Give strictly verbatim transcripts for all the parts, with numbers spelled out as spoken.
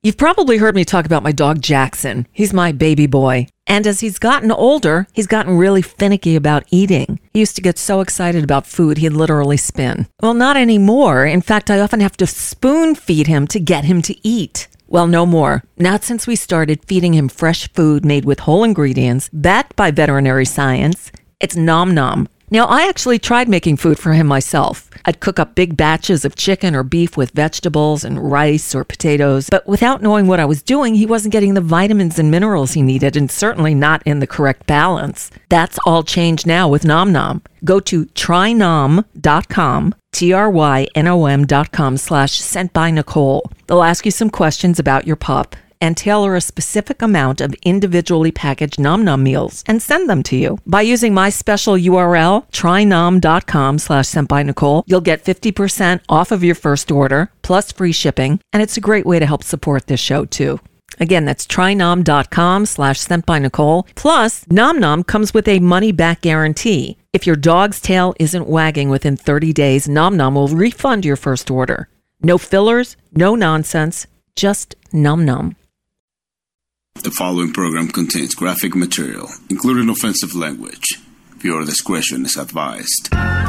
You've probably heard me talk about my dog Jackson. He's my baby boy. And as he's gotten older, he's gotten really finicky about eating. He used to get so excited about food, he'd literally spin. Well, not anymore. In fact, I often have to spoon feed him to get him to eat. Well, no more. Not since we started feeding him fresh food made with whole ingredients, backed by veterinary science. It's Nom Nom. Now, I actually tried making food for him myself. I'd cook up big batches of chicken or beef with vegetables and rice or potatoes, but without knowing what I was doing, he wasn't getting the vitamins and minerals he needed, and certainly not in the correct balance. That's all changed now with Nom Nom. Go to try nom dot com, T R Y N O M dot com slash sent by Nicole. They'll ask you some questions about your pup and tailor a specific amount of individually packaged Nom Nom meals and send them to you. By using my special U R L, try nom dot com slash sent by Nicole, you'll get fifty percent off of your first order, plus free shipping, and it's a great way to help support this show too. Again, that's try nom dot com slash sent by Nicole. Plus, Nom Nom comes with a money-back guarantee. If your dog's tail isn't wagging within thirty days, Nom Nom will refund your first order. No fillers, no nonsense, just Nom Nom. The following program contains graphic material, including offensive language. Viewer discretion is advised.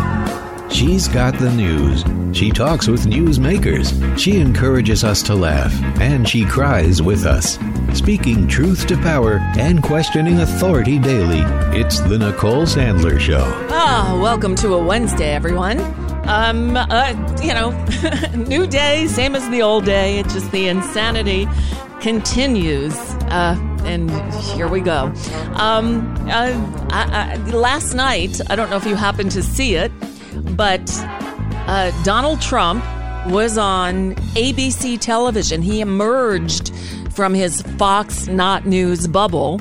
She's got the news. She talks with newsmakers. She encourages us to laugh, and she cries with us. Speaking truth to power and questioning authority daily, it's the Nicole Sandler Show. Ah, welcome to a Wednesday, everyone. Um, uh, you know, new day, same as the old day. It's just the insanity continues, uh, and here we go. Um, uh, I, I, last night, I don't know if you happened to see it, but uh, Donald Trump was on A B C television. He emerged from his Fox Not News bubble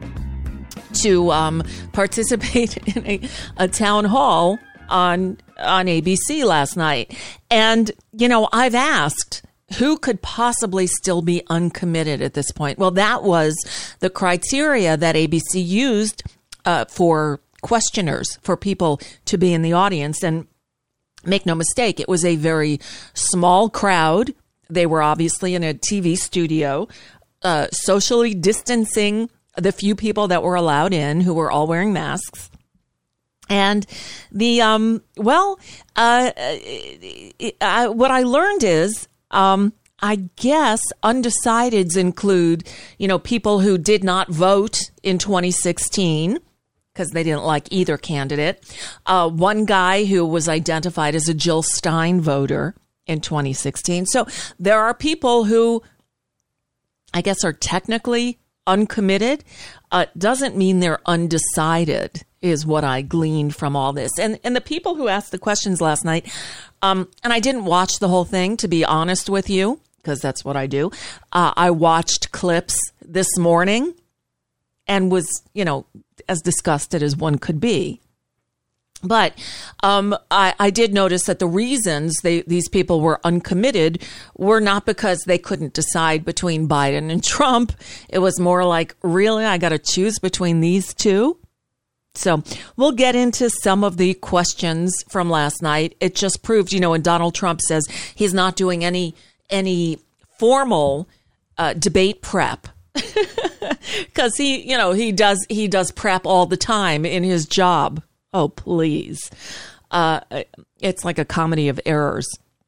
to um, participate in a, a town hall on on A B C last night. And, you know, I've asked, who could possibly still be uncommitted at this point? Well, that was the criteria that A B C used uh, for questioners, for people to be in the audience. And make no mistake, it was a very small crowd. They were obviously in a T V studio, uh, socially distancing the few people that were allowed in, who were all wearing masks. And the, um, well, uh, uh, what I learned is, Um, I guess undecideds include, you know, people who did not vote in twenty sixteen because they didn't like either candidate. Uh, one guy who was identified as a Jill Stein voter in twenty sixteen. So there are people who I guess are technically uncommitted. Uh, doesn't mean they're undecided, is what I gleaned from all this. And and the people who asked the questions last night, um, and I didn't watch the whole thing, to be honest with you, because that's what I do. Uh, I watched clips this morning and was, you know, as disgusted as one could be. But um, I, I did notice that the reasons they, these people were uncommitted were not because they couldn't decide between Biden and Trump. It was more like, really, I got to choose between these two? So we'll get into some of the questions from last night. It just proved, you know, when Donald Trump says he's not doing any any formal uh, debate prep, because he, you know, he does he does prep all the time in his job. Oh, please. Uh, it's like a comedy of errors.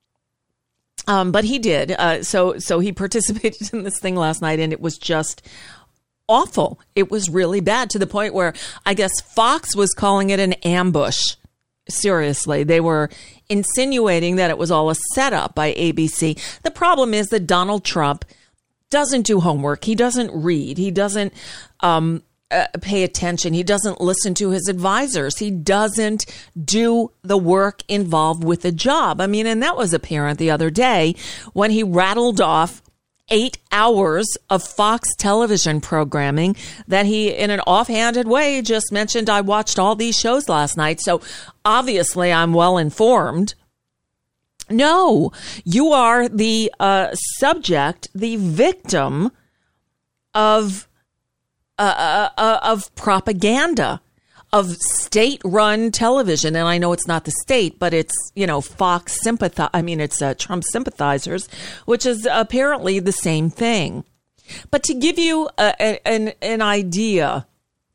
Um, but he did. Uh, so so he participated in this thing last night, and it was just awful. It was really bad, to the point where I guess Fox was calling it an ambush. Seriously, they were insinuating that it was all a setup by A B C. The problem is that Donald Trump doesn't do homework. He doesn't read. He doesn't um, uh, pay attention. He doesn't listen to his advisors. He doesn't do the work involved with the job. I mean, and that was apparent the other day when he rattled off eight hours of Fox television programming that he, in an offhanded way, just mentioned, I watched all these shows last night, so obviously I'm well informed. No, you are the uh, subject, the victim of uh, uh, of propaganda, of state-run television, and I know it's not the state, but it's, you know, Fox sympathize. I mean, it's uh, Trump sympathizers, which is apparently the same thing. But to give you a, a, an an idea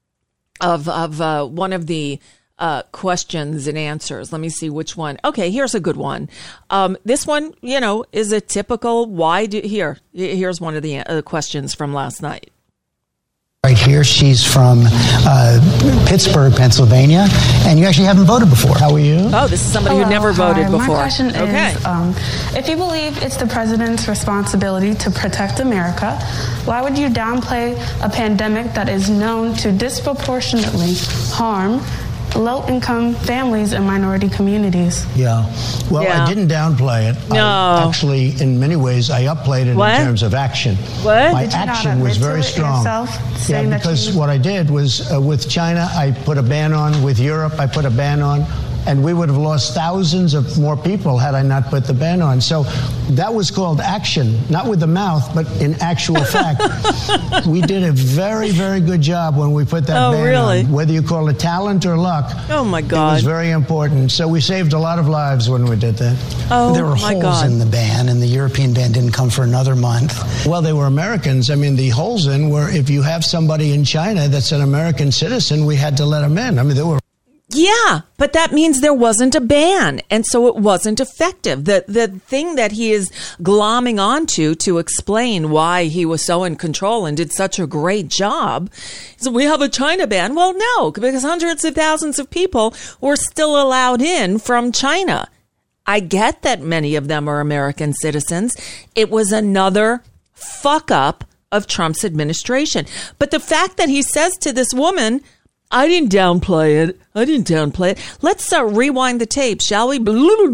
of of uh, one of the uh, questions and answers, let me see which one. Okay, here's a good one. Um, this one, you know, is a typical. Why do here? Here's one of the uh, questions from last night. Right here, she's from uh, Pittsburgh, Pennsylvania, and you actually haven't voted before. How are you? Oh, this is somebody Hello, who never hi. voted before. My question okay. is, um, if you believe it's the president's responsibility to protect America, why would you downplay a pandemic that is known to disproportionately harm low-income families and minority communities? Yeah. Well, Yeah. I didn't downplay it. No. I actually, in many ways, I upplayed it What? in terms of action. What? My Did you not action was admit to very it strong. yourself, Yeah, saying that because you- what I did was uh, with China, I put a ban on. With Europe, I put a ban on. And we would have lost thousands of more people had I not put the ban on. So that was called action, not with the mouth, but in actual fact. We did a very, very good job when we put that Oh, ban really? on. Whether you call it talent or luck, Oh, my it was God. very important. So we saved a lot of lives when we did that. Oh, there were my holes God. in the ban, and the European ban didn't come for another month. Well, they were Americans. I mean, the holes in were if you have somebody in China that's an American citizen, we had to let them in. I mean, there were. Yeah, but that means there wasn't a ban, and so it wasn't effective. The the thing that he is glomming onto to explain why he was so in control and did such a great job is we have a China ban. Well, no, because hundreds of thousands of people were still allowed in from China. I get that many of them are American citizens. It was another fuck up of Trump's administration. But the fact that he says to this woman, I didn't downplay it. I didn't downplay it. Let's uh, rewind the tape, shall we?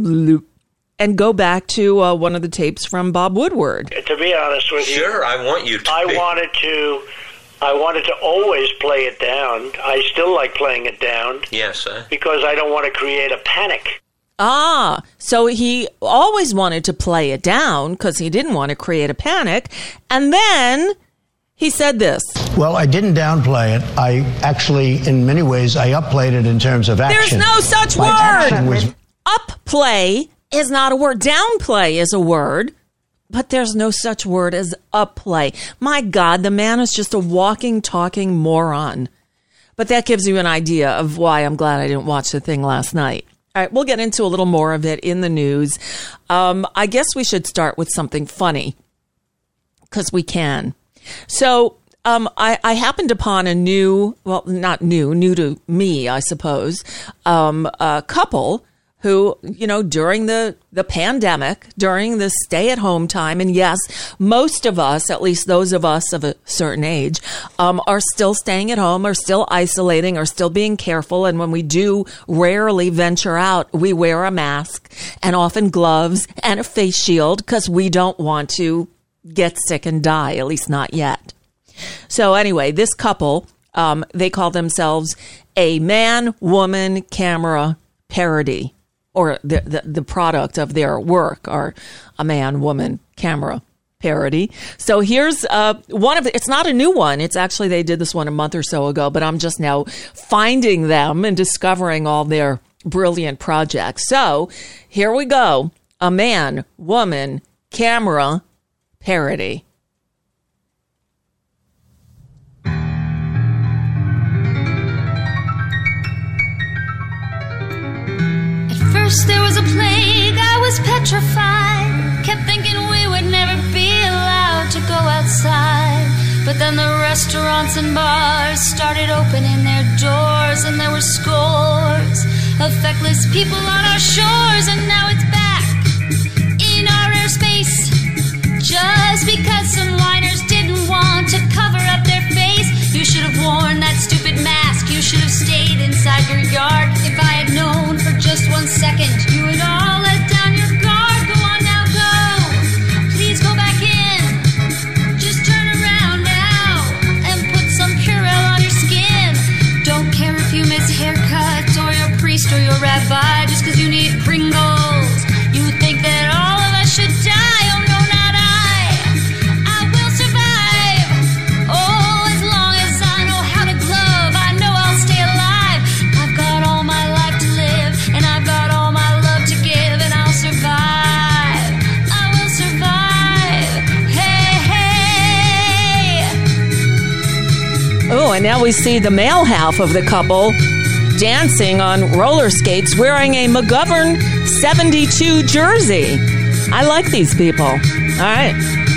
And go back to uh, one of the tapes from Bob Woodward. To be honest with you, Sure, I want you to. I be. wanted to. I wanted to always play it down. I still like playing it down Yes, uh, because I don't want to create a panic. Ah, so he always wanted to play it down because he didn't want to create a panic. And then he said this. Well, I didn't downplay it. I actually, in many ways, I upplayed it in terms of action. There's no such My action word. was- Upplay is not a word. Downplay is a word. But there's no such word as upplay. My God, the man is just a walking, talking moron. But that gives you an idea of why I'm glad I didn't watch the thing last night. All right, we'll get into a little more of it in the news. Um, I guess we should start with something funny, because we can. So um, I, I happened upon a new, well, not new, new to me, I suppose, um, a couple who, you know, during the, the pandemic, during the stay-at-home time, and yes, most of us, at least those of us of a certain age, um, are still staying at home, are still isolating, are still being careful, and when we do rarely venture out, we wear a mask and often gloves and a face shield because we don't want to get sick and die, at least not yet. So anyway, this couple, um, they call themselves a man-woman camera parody, or the, the the product of their work are a man-woman camera parody. So here's uh, one of the, it's not a new one. It's actually, they did this one a month or so ago, but I'm just now finding them and discovering all their brilliant projects. So here we go. A man-woman camera parody. First there was a plague, I was petrified. Kept thinking we would never be allowed to go outside. But then the restaurants and bars started opening their doors, and there were scores of feckless people on our shores. And now it's back in our airspace, just because some whiners didn't want to cover up their face. You should have worn that stupid mask. You should have stayed inside your yard. If I had known for just one second, you would all let down your guard. Go on now, go. Please go back in. Just turn around now and put some Purell on your skin. Don't care if you miss haircuts or your priest or your rabbi just because you need Pringles. You think that all of us should die. Oh, no, not I. I will survive. Oh, as long as I know how to glove, I know I'll stay alive. Oh, and now we see the male half of the couple dancing on roller skates wearing a McGovern seventy-two jersey. I like these people. All right.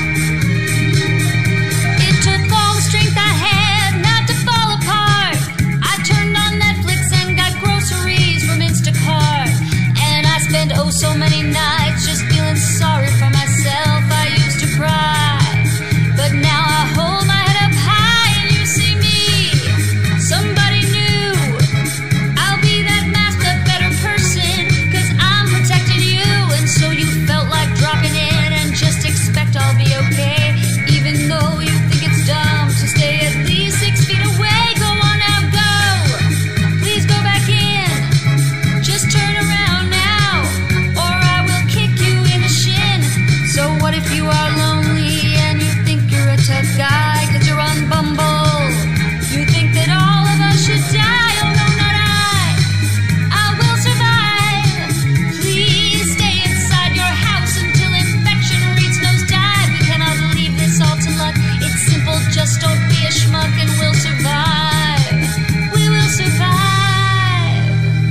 It took all the strength I had not to fall apart. I turned on Netflix and got groceries from Instacart. And I spent oh so many nights just feeling sorry for myself. I used to cry, but now I hold my head up high and you see me, somebody new. I'll be that masked up better person, cause I'm protecting you. And so you felt like dropping in and just expect I'll be okay. Even though you think it's dumb to stay at least six feet away. Go on now, go. Please go back in. Just turn around now, or I will kick you in the shin. So what if you are lonely and you think you're a tough guy cause you're on Bumble? You think that all of us should die? Oh no, not I. I will survive. Please stay inside your house until infection rates nosedive. We cannot leave this all to luck. It's simple, just don't be a schmuck and we'll survive. We will survive.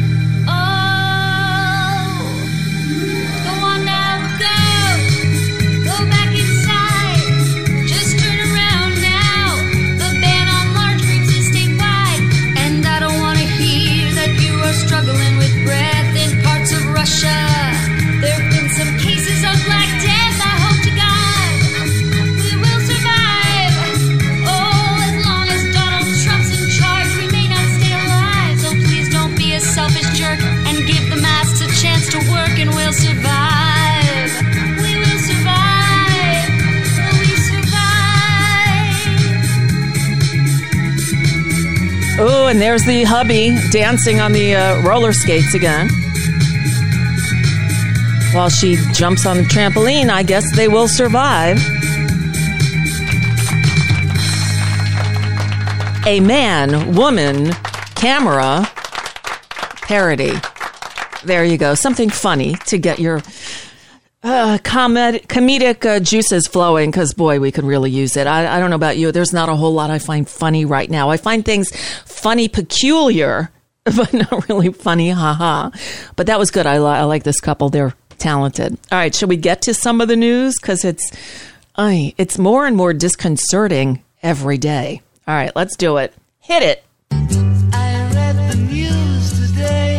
Oh, go on now, go. Go back inside. Just turn around now. The ban on large groups is statewide. And I don't want to hear that you are struggling with breath in parts of Russia. There have been some cases of Black Death. I hope to God we will survive. Oh, as long as Donald Trump's in charge, we may not stay alive. So please don't be a selfish jerk and give the masks a chance to work and we'll survive. We will survive. We survive. Oh, and there's the hubby dancing on the uh, roller skates again. While she jumps on the trampoline, I guess they will survive. A man, woman, camera, parody. There you go. Something funny to get your uh, comed- comedic uh, juices flowing, because, boy, we could really use it. I, I don't know about you. There's not a whole lot I find funny right now. I find things funny, peculiar, but not really funny, haha. But that was good. I, li- I like this couple. They're talented. All right, should we get to some of the news? Because it's, I, it's more and more disconcerting every day. All right, let's do it. Hit it. I read the news today,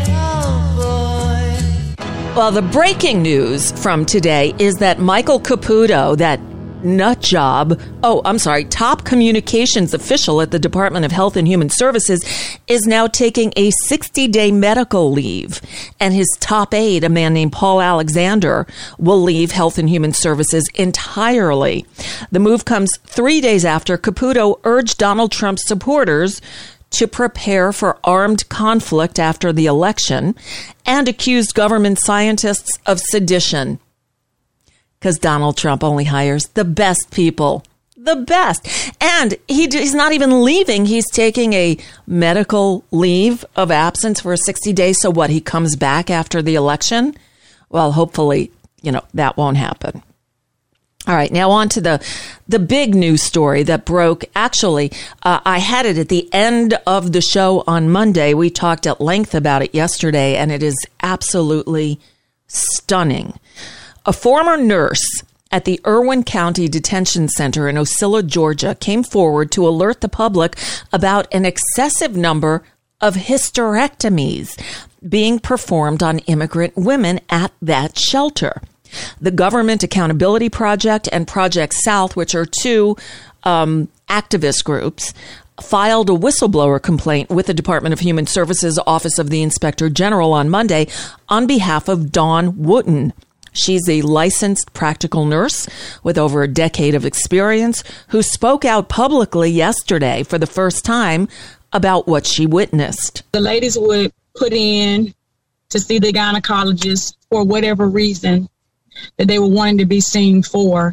oh boy. Well, the breaking news from today is that Michael Caputo, that nut job, oh, I'm sorry, top communications official at the Department of Health and Human Services, is now taking a sixty-day medical leave. And his top aide, a man named Paul Alexander, will leave Health and Human Services entirely. The move comes three days after Caputo urged Donald Trump's supporters to prepare for armed conflict after the election and accused government scientists of sedition. Because Donald Trump only hires the best people. The best. And he, he's not even leaving. He's taking a medical leave of absence for sixty days. So what, he comes back after the election? Well, hopefully, you know, that won't happen. All right, now on to the, the big news story that broke. Actually, uh, I had it at the end of the show on Monday. We talked at length about it yesterday, and it is absolutely stunning. A former nurse at the Irwin County Detention Center in Ocilla, Georgia, came forward to alert the public about an excessive number of hysterectomies being performed on immigrant women at that shelter. The Government Accountability Project and Project South, which are two um, activist groups, filed a whistleblower complaint with the Department of Human Services Office of the Inspector General on Monday on behalf of Dawn Wooten. She's a licensed practical nurse with over a decade of experience who spoke out publicly yesterday for the first time about what she witnessed. The ladies would put in to see the gynecologist for whatever reason that they were wanting to be seen for.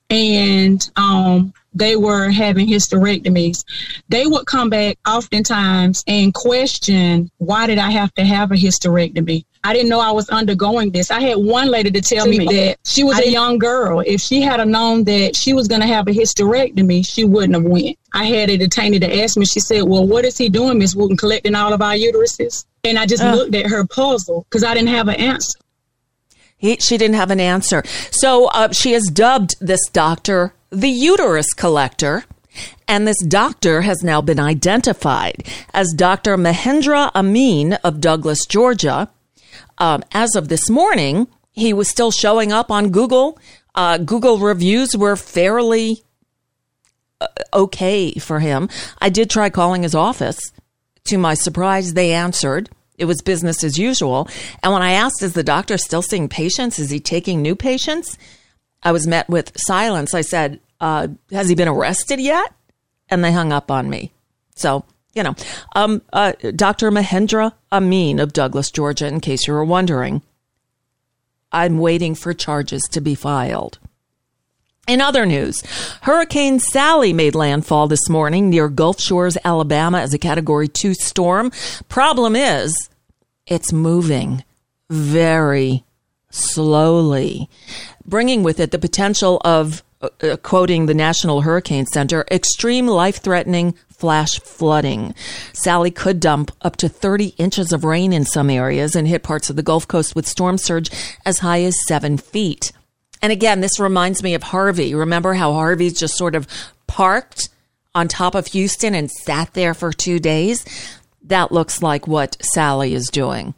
And um, they were having hysterectomies. They would come back oftentimes and question, why did I have to have a hysterectomy? I didn't know I was undergoing this. I had one lady to tell me that she was a young girl. If she had known that she was going to have a hysterectomy, she wouldn't have went. I had a detainee to ask me. She said, well, what is he doing, Miss Wooten, collecting all of our uteruses? And I just uh. looked at her puzzled because I didn't have an answer. He, she didn't have an answer. So uh, she has dubbed this doctor the uterus collector. And this doctor has now been identified as Doctor Mahendra Amin of Douglas, Georgia. Um, as of this morning, he was still showing up on Google. Uh, Google reviews were fairly uh, okay for him. I did try calling his office. To my surprise, they answered. It was business as usual. And when I asked, is the doctor still seeing patients? Is he taking new patients? I was met with silence. I said, uh, has he been arrested yet? And they hung up on me. So, you know, um, uh, Doctor Mahendra Amin of Douglas, Georgia, in case you were wondering. I'm waiting for charges to be filed. In other news, Hurricane Sally made landfall this morning near Gulf Shores, Alabama as a Category two storm. Problem is, it's moving very slowly, bringing with it the potential of, uh, quoting the National Hurricane Center, extreme life-threatening flash flooding. Sally could dump up to thirty inches of rain in some areas and hit parts of the Gulf Coast with storm surge as high as seven feet. And again, this reminds me of Harvey. Remember how Harvey just sort of parked on top of Houston and sat there for two days? That looks like what Sally is doing.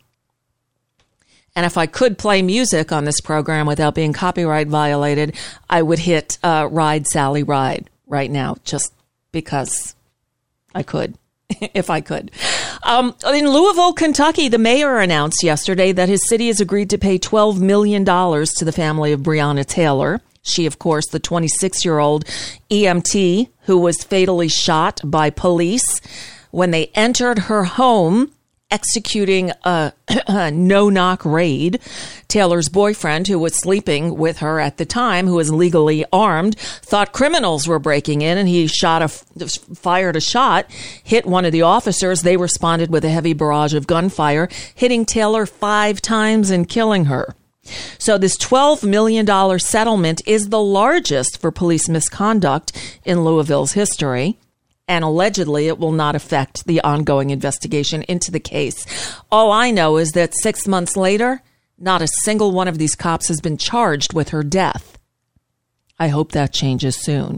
And if I could play music on this program without being copyright violated, I would hit uh, Ride, Sally, Ride right now, just because I could, if I could. Um, in Louisville, Kentucky, the mayor announced yesterday that his city has agreed to pay twelve million dollars to the family of Breonna Taylor. She, of course, the twenty-six-year-old E M T who was fatally shot by police when they entered her home executing a, a no-knock raid. Taylor's boyfriend, who was sleeping with her at the time, who was legally armed, thought criminals were breaking in, and he shot a, fired a shot, hit one of the officers. They responded with a heavy barrage of gunfire, hitting Taylor five times and killing her. So this twelve million dollars settlement is the largest for police misconduct in Louisville's history. And allegedly, it will not affect the ongoing investigation into the case. All I know is that six months later, not a single one of these cops has been charged with her death. I hope that changes soon.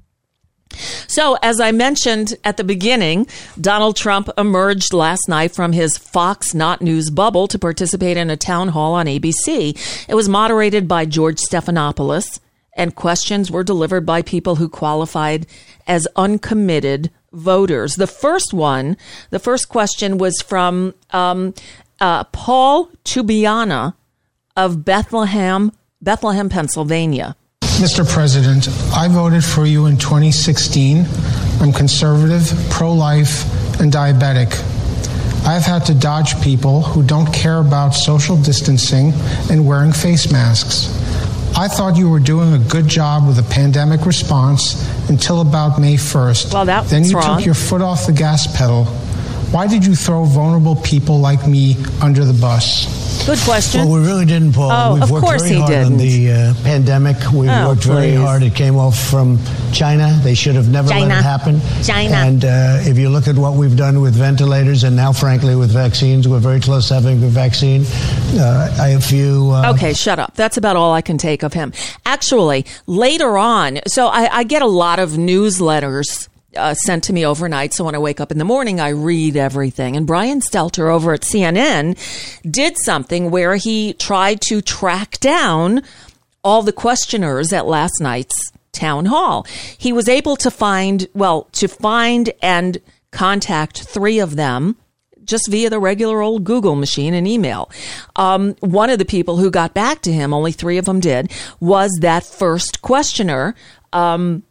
So, as I mentioned at the beginning, Donald Trump emerged last night from his Fox Not News bubble to participate in a town hall on A B C. It was moderated by George Stephanopoulos, and questions were delivered by people who qualified as uncommitted voters. The first one, the first question was from um, uh, Paul Tubiana of Bethlehem, Bethlehem, Pennsylvania. Mister President, I voted for you in twenty sixteen. I'm conservative, pro-life, and diabetic. I've had to dodge people who don't care about social distancing and wearing face masks. I thought you were doing a good job with the pandemic response until about May first. Well, that's Then you wrong. took your foot off the gas pedal. Why did you throw vulnerable people like me under the bus? Good question. Well, we really didn't, Paul. Oh, We've of worked course very he hard didn't. on the uh, pandemic. We Oh, worked very please. hard. It came off from China. They should have never China. let it happen. China. And uh, if you look at what we've done with ventilators and now, frankly, with vaccines, we're very close to having a vaccine. Uh, I have few... Uh, Okay, shut up. That's about all I can take of him. Actually, later on, so I, I get a lot of newsletters uh, sent to me overnight. So when I wake up in the morning, I read everything. And Brian Stelter over at C N N did something where he tried to track down all the questioners at last night's town hall. He was able to find, well, to find and contact three of them just via the regular old Google machine and email. Um, one of the people who got back to him, only three of them did, was that first questioner, um,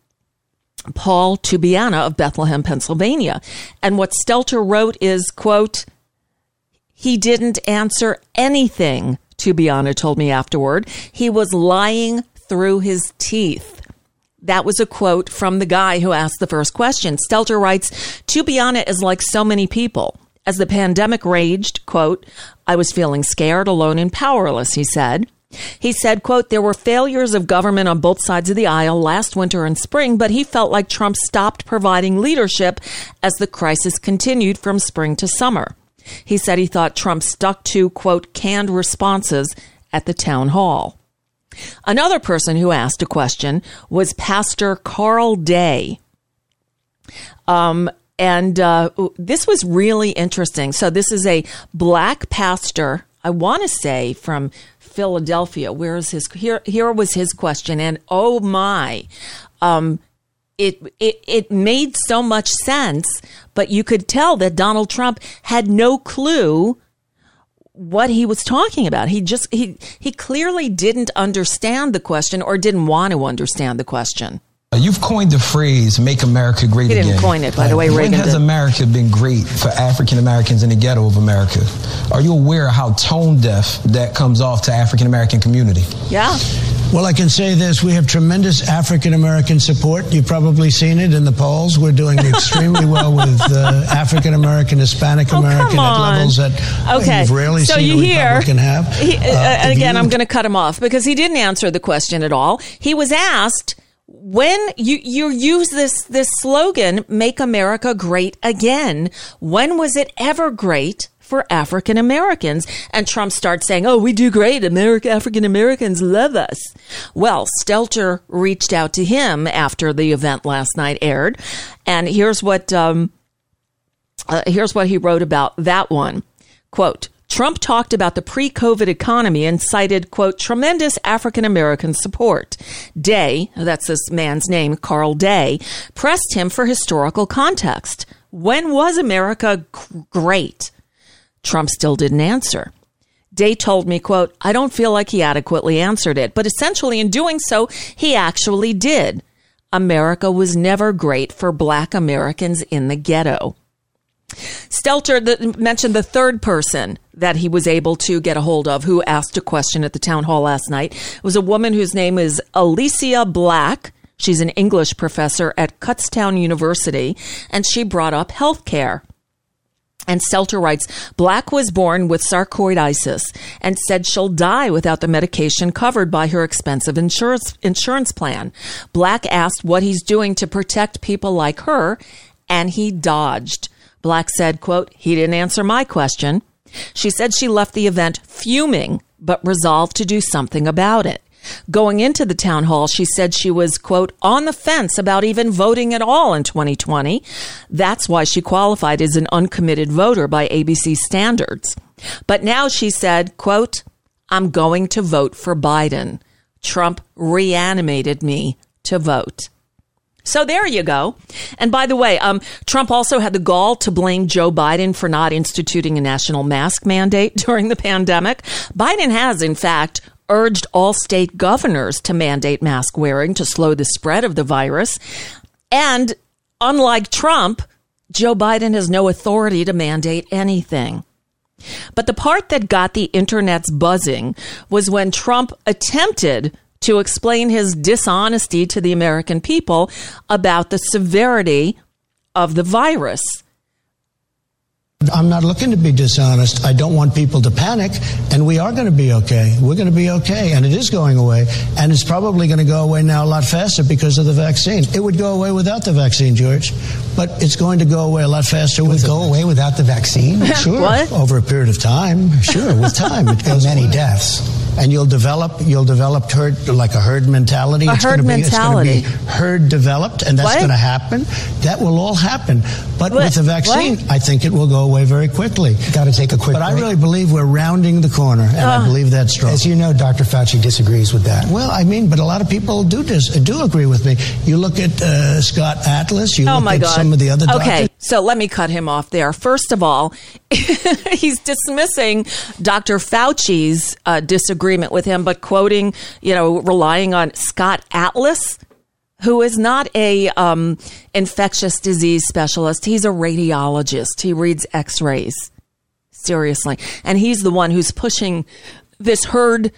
Paul Tubiana of Bethlehem, Pennsylvania. And what Stelter wrote is, quote, he didn't answer anything, Tubiana told me afterward. He was lying through his teeth. That was a quote from the guy who asked the first question. Stelter writes, Tubiana is like so many people. As the pandemic raged, quote, I was feeling scared, alone, and powerless, he said. He said, quote, there were failures of government on both sides of the aisle last winter and spring, but he felt like Trump stopped providing leadership as the crisis continued from spring to summer. He said he thought Trump stuck to, quote, canned responses at the town hall. Another person who asked a question was Pastor Carl Day. Um, and uh, this was really interesting. So this is a black pastor, I want to say from Philadelphia. Where is his? Here, here was his question. And oh my, um, it, it, it made so much sense, but you could tell that Donald Trump had no clue what he was talking about. He just, he, he clearly didn't understand the question or didn't want to understand the question. You've coined the phrase, make America great again. He didn't coin it, by the way, Reagan When has did. America been great for African Americans in the ghetto of America? Are you aware of how tone deaf that comes off to African American community? Yeah. Well, I can say this. We have tremendous African American support. You've probably seen it in the polls. We're doing extremely well with uh, African American, Hispanic American oh, at levels that okay. you've rarely so seen you a hear, Republican have. He, uh, Uh, and again, you, I'm going to cut him off because he didn't answer the question at all. He was asked, when you, you use this, this slogan, make America great again, when was it ever great for African Americans? And Trump starts saying, oh, we do great. America, African Americans love us. Well, Stelter reached out to him after the event last night aired. And here's what, um, uh, here's what he wrote about that one. Quote, Trump talked about the pre-COVID economy and cited, quote, tremendous African-American support. Day, that's this man's name, Carl Day, pressed him for historical context. When was America g- great? Trump still didn't answer. Day told me, quote, I don't feel like he adequately answered it, but essentially in doing so, he actually did. America was never great for Black Americans in the ghetto. Stelter the, mentioned the third person that he was able to get a hold of who asked a question at the town hall last night. It was a woman whose name is Alicia Black. She's an English professor at Kutztown University, and she brought up health care. And Stelter writes, Black was born with sarcoidosis and said she'll die without the medication covered by her expensive insurance, insurance plan. Black asked what he's doing to protect people like her, and he dodged. Black said, quote, he didn't answer my question. She said she left the event fuming, but resolved to do something about it. Going into the town hall, she said she was, quote, on the fence about even voting at all in twenty twenty. That's why she qualified as an uncommitted voter by A B C standards. But now she said, quote, I'm going to vote for Biden. Trump reanimated me to vote. So there you go. And by the way, um, Trump also had the gall to blame Joe Biden for not instituting a national mask mandate during the pandemic. Biden has, in fact, urged all state governors to mandate mask wearing to slow the spread of the virus. And unlike Trump, Joe Biden has no authority to mandate anything. But the part that got the internet's buzzing was when Trump attempted to explain his dishonesty to the American people about the severity of the virus. I'm not looking to be dishonest. I don't want people to panic, and we are going to be okay. We're going to be okay, and it is going away, and it's probably going to go away now a lot faster because of the vaccine. It would go away without the vaccine, George, but it's going to go away a lot faster. It with would go away without the vaccine? Sure. What? Over a period of time. Sure, with time. It goes many away. deaths. And you'll develop, you'll develop herd, like a herd mentality. A it's herd gonna be, mentality. It's going to be herd developed, and that's What? going to happen. That will all happen. But What? with the vaccine, What? I think it will go away very quickly. Got to take a quick But I break. really believe we're rounding the corner, and I believe that's strong. As you know, Doctor Fauci disagrees with that. Well, I mean, but a lot of people do dis- do agree with me. You look at uh, Scott Atlas, you Oh look my at God. some of the other doctors. Okay, so let me cut him off there. First of all, he's dismissing Doctor Fauci's uh, disagreement with him, but quoting, you know, relying on Scott Atlas, who is not a um, infectious disease specialist. He's a radiologist. He reads x-rays. Seriously. And he's the one who's pushing this herd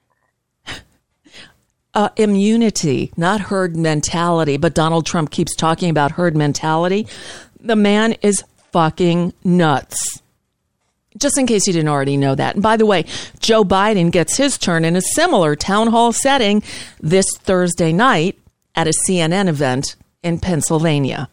uh, immunity, not herd mentality. But Donald Trump keeps talking about herd mentality. The man is fucking nuts. Just in case you didn't already know that. And by the way, Joe Biden gets his turn in a similar town hall setting this Thursday night at a C N N event in Pennsylvania.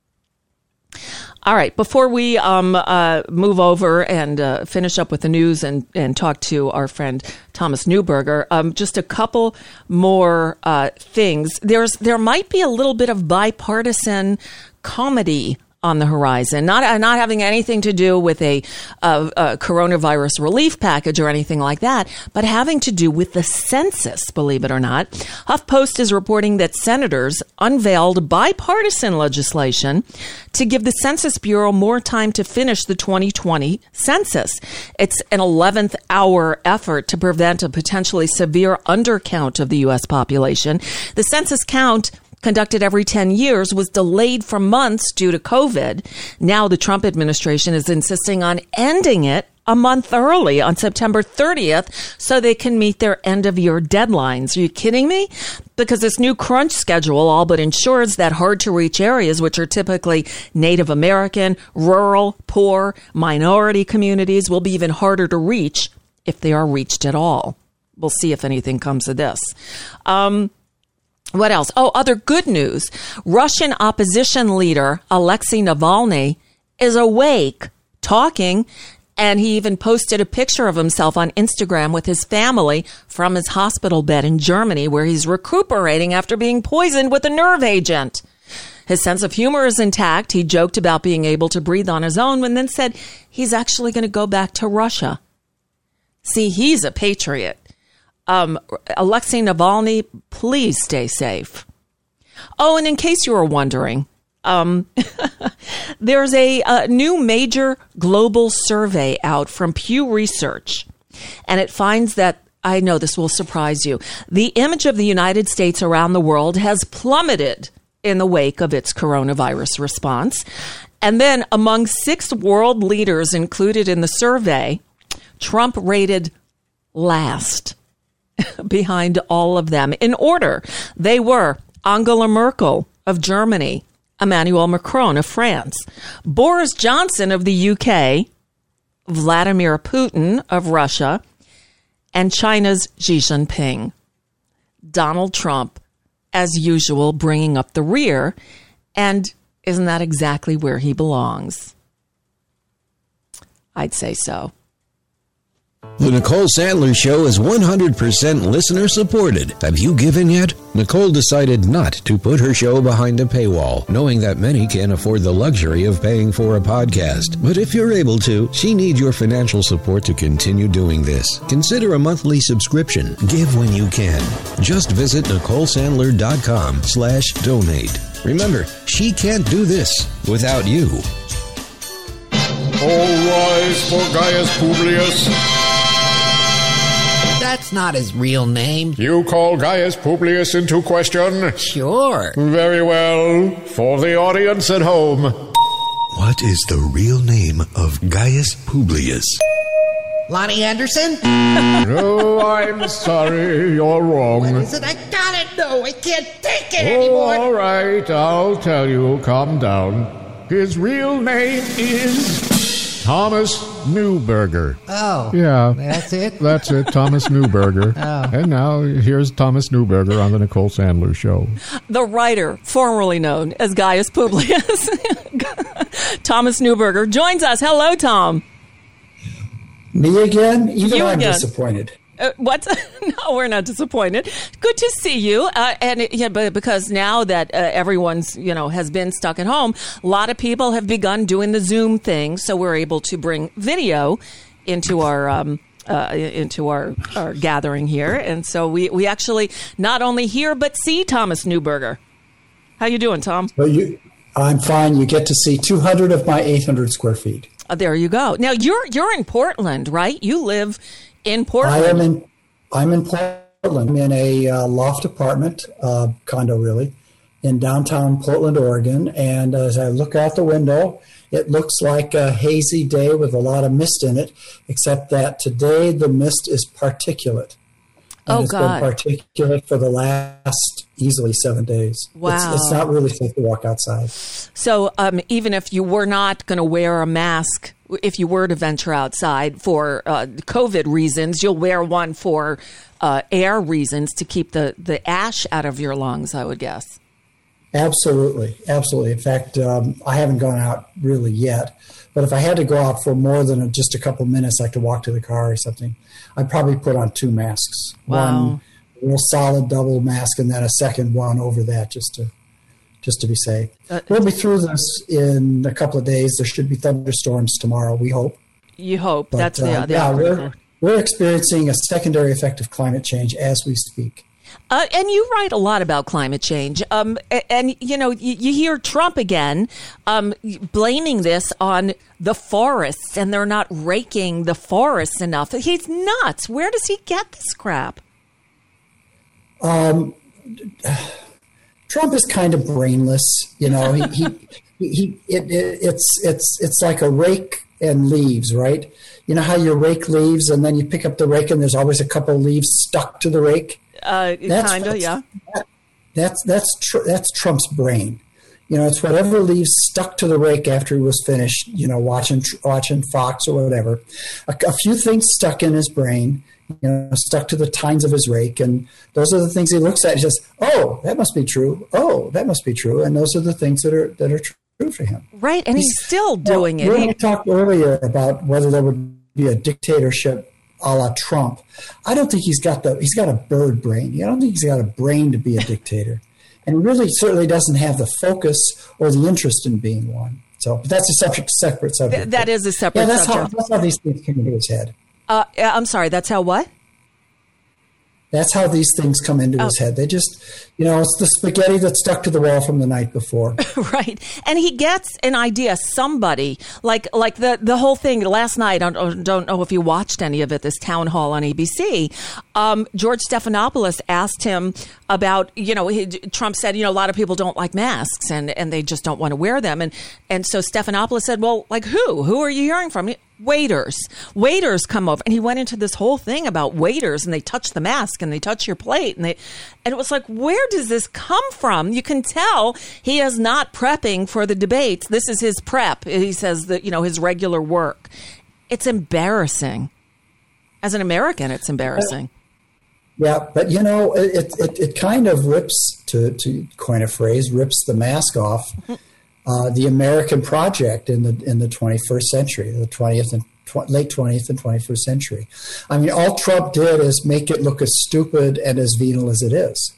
All right, before we um, uh, move over and uh, finish up with the news and, and talk to our friend Thomas Neuberger, um, just a couple more uh, things. There's there might be a little bit of bipartisan comedy on the horizon, not uh, not having anything to do with a, uh, a coronavirus relief package or anything like that, but having to do with the census, believe it or not. HuffPost is reporting that senators unveiled bipartisan legislation to give the Census Bureau more time to finish the twenty twenty census. It's an eleventh hour effort to prevent a potentially severe undercount of the U S population. The census count, conducted every ten years, was delayed for months due to COVID. Now the Trump administration is insisting on ending it a month early on September thirtieth so they can meet their end-of-year deadlines. Are you kidding me? Because this new crunch schedule all but ensures that hard-to-reach areas, which are typically Native American, rural, poor, minority communities, will be even harder to reach if they are reached at all. We'll see if anything comes of this. Um... What else? Oh, other good news. Russian opposition leader Alexei Navalny is awake, talking, and he even posted a picture of himself on Instagram with his family from his hospital bed in Germany, where he's recuperating after being poisoned with a nerve agent. His sense of humor is intact. He joked about being able to breathe on his own and then said he's actually going to go back to Russia. See, he's a patriot. Um, Alexei Navalny, please stay safe. Oh, and in case you were wondering, um, there's a, a new major global survey out from Pew Research, and it finds that, I know this will surprise you, the image of the United States around the world has plummeted in the wake of its coronavirus response. And then among six world leaders included in the survey, Trump rated last behind all of them. In order, they were Angela Merkel of Germany, Emmanuel Macron of France, Boris Johnson of the U K, Vladimir Putin of Russia, and China's Xi Jinping. Donald Trump, as usual, bringing up the rear. And isn't that exactly where he belongs? I'd say so. The Nicole Sandler Show is one hundred percent listener supported. Have you given yet? Nicole decided not to put her show behind a paywall, knowing that many can't afford the luxury of paying for a podcast. But if you're able to, she needs your financial support to continue doing this. Consider a monthly subscription. Give when you can. Just visit NicoleSandler.com slash donate. Remember, she can't do this without you. All rise for Gaius Publius. That's not his real name. You call Gaius Publius into question? Sure. Very well. For the audience at home. What is the real name of Gaius Publius? Lonnie Anderson? No, I'm sorry. You're wrong. What is it? I gotta know. I can't take it oh, anymore. All right. I'll tell you. Calm down. His real name is Thomas Neuberger. Oh. Yeah. That's it? That's it. Thomas Neuberger. Oh. And now here's Thomas Neuberger on the Nicole Sandler Show. The writer, formerly known as Gaius Publius, Thomas Neuberger, joins us. Hello, Tom. Me again? Even You I'm again. disappointed. Uh, what? No, we're not disappointed. Good to see you. Uh, and it, yeah, but because now that uh, everyone's, you know, has been stuck at home, a lot of people have begun doing the Zoom thing. So we're able to bring video into our um, uh, into our, our gathering here. And so we, we actually not only hear but see Thomas Neuberger. How you doing, Tom? Well, you, I'm fine. You get to see two hundred of my eight hundred square feet. Uh, there you go. Now you're you're in Portland, right? You live in Portland. I am in. I'm in Portland. I'm in a uh, loft apartment, uh, condo really, in downtown Portland, Oregon. And as I look out the window, it looks like a hazy day with a lot of mist in it, except that today the mist is particulate. And Oh, it's God. been particulate for the last easily seven days. Wow. It's, it's not really safe to walk outside. So um, even if you were not going to wear a mask, if you were to venture outside for uh, COVID reasons, you'll wear one for uh, air reasons to keep the, the ash out of your lungs, I would guess. Absolutely. Absolutely. In fact, um, I haven't gone out really yet. But if I had to go out for more than a, just a couple minutes, like to walk to the car or something, I'd probably put on two masks. Wow. One real solid double mask and then a second one over that just to just to be safe. Uh, we'll be through this in a couple of days. There should be thunderstorms tomorrow, we hope. You hope. But, That's the, uh, the yeah, operative. we're, we're experiencing a secondary effect of climate change as we speak. Uh, and you write a lot about climate change. Um, and, and, you know, you, you hear Trump again um, blaming this on the forests, and they're not raking the forests enough. He's nuts. Where does he get this crap? Um, Trump is kind of brainless. You know, he, he, he, he it, it, it's, it's, it's like a rake and leaves, right? You know how you rake leaves and then you pick up the rake and there's always a couple of leaves stuck to the rake? Uh, kind of, yeah. That, that's that's tr- that's Trump's brain. You know, it's whatever leaves stuck to the rake after he was finished. You know, watching watching Fox or whatever. A, a few things stuck in his brain. You know, stuck to the tines of his rake, and those are the things he looks at. He says, "Oh, that must be true. Oh, that must be true." And those are the things that are that are true for him. Right, and he's, he's still doing well, it. We he, talked earlier about whether there would be a dictatorship a la Trump. I don't think he's got the he's got a bird brain. I don't think he's got a brain to be a dictator, and he really certainly doesn't have the focus or the interest in being one. So but that's a subject, separate subject. Th- that is a separate yeah, that's subject. How, that's how these things come into his head. Uh, I'm sorry. That's how what? That's how these things come into oh. his head. They just, you know, it's the spaghetti that's stuck to the wall from the night before. Right. And he gets an idea, somebody, like like the, the whole thing last night, I don't, don't know if you watched any of it, this town hall on A B C. Um, George Stephanopoulos asked him about, you know, he, Trump said, you know, a lot of people don't like masks and, and they just don't want to wear them. And, and so Stephanopoulos said, well, like who? Who are you hearing from? Waiters. Waiters come over. And he went into this whole thing about waiters, and they touch the mask and they touch your plate. And they, and it was like, where does this come from? You can tell he is not prepping for the debates. This is his prep. He says that, you know, his regular work. It's embarrassing. As an American, it's embarrassing. Yeah, but you know, it it, it kind of rips, to, to coin a phrase, rips the mask off. Uh, the American project in the in the twenty-first century, the twentieth and tw- late twentieth and twenty-first century. I mean, all Trump did is make it look as stupid and as venal as it is.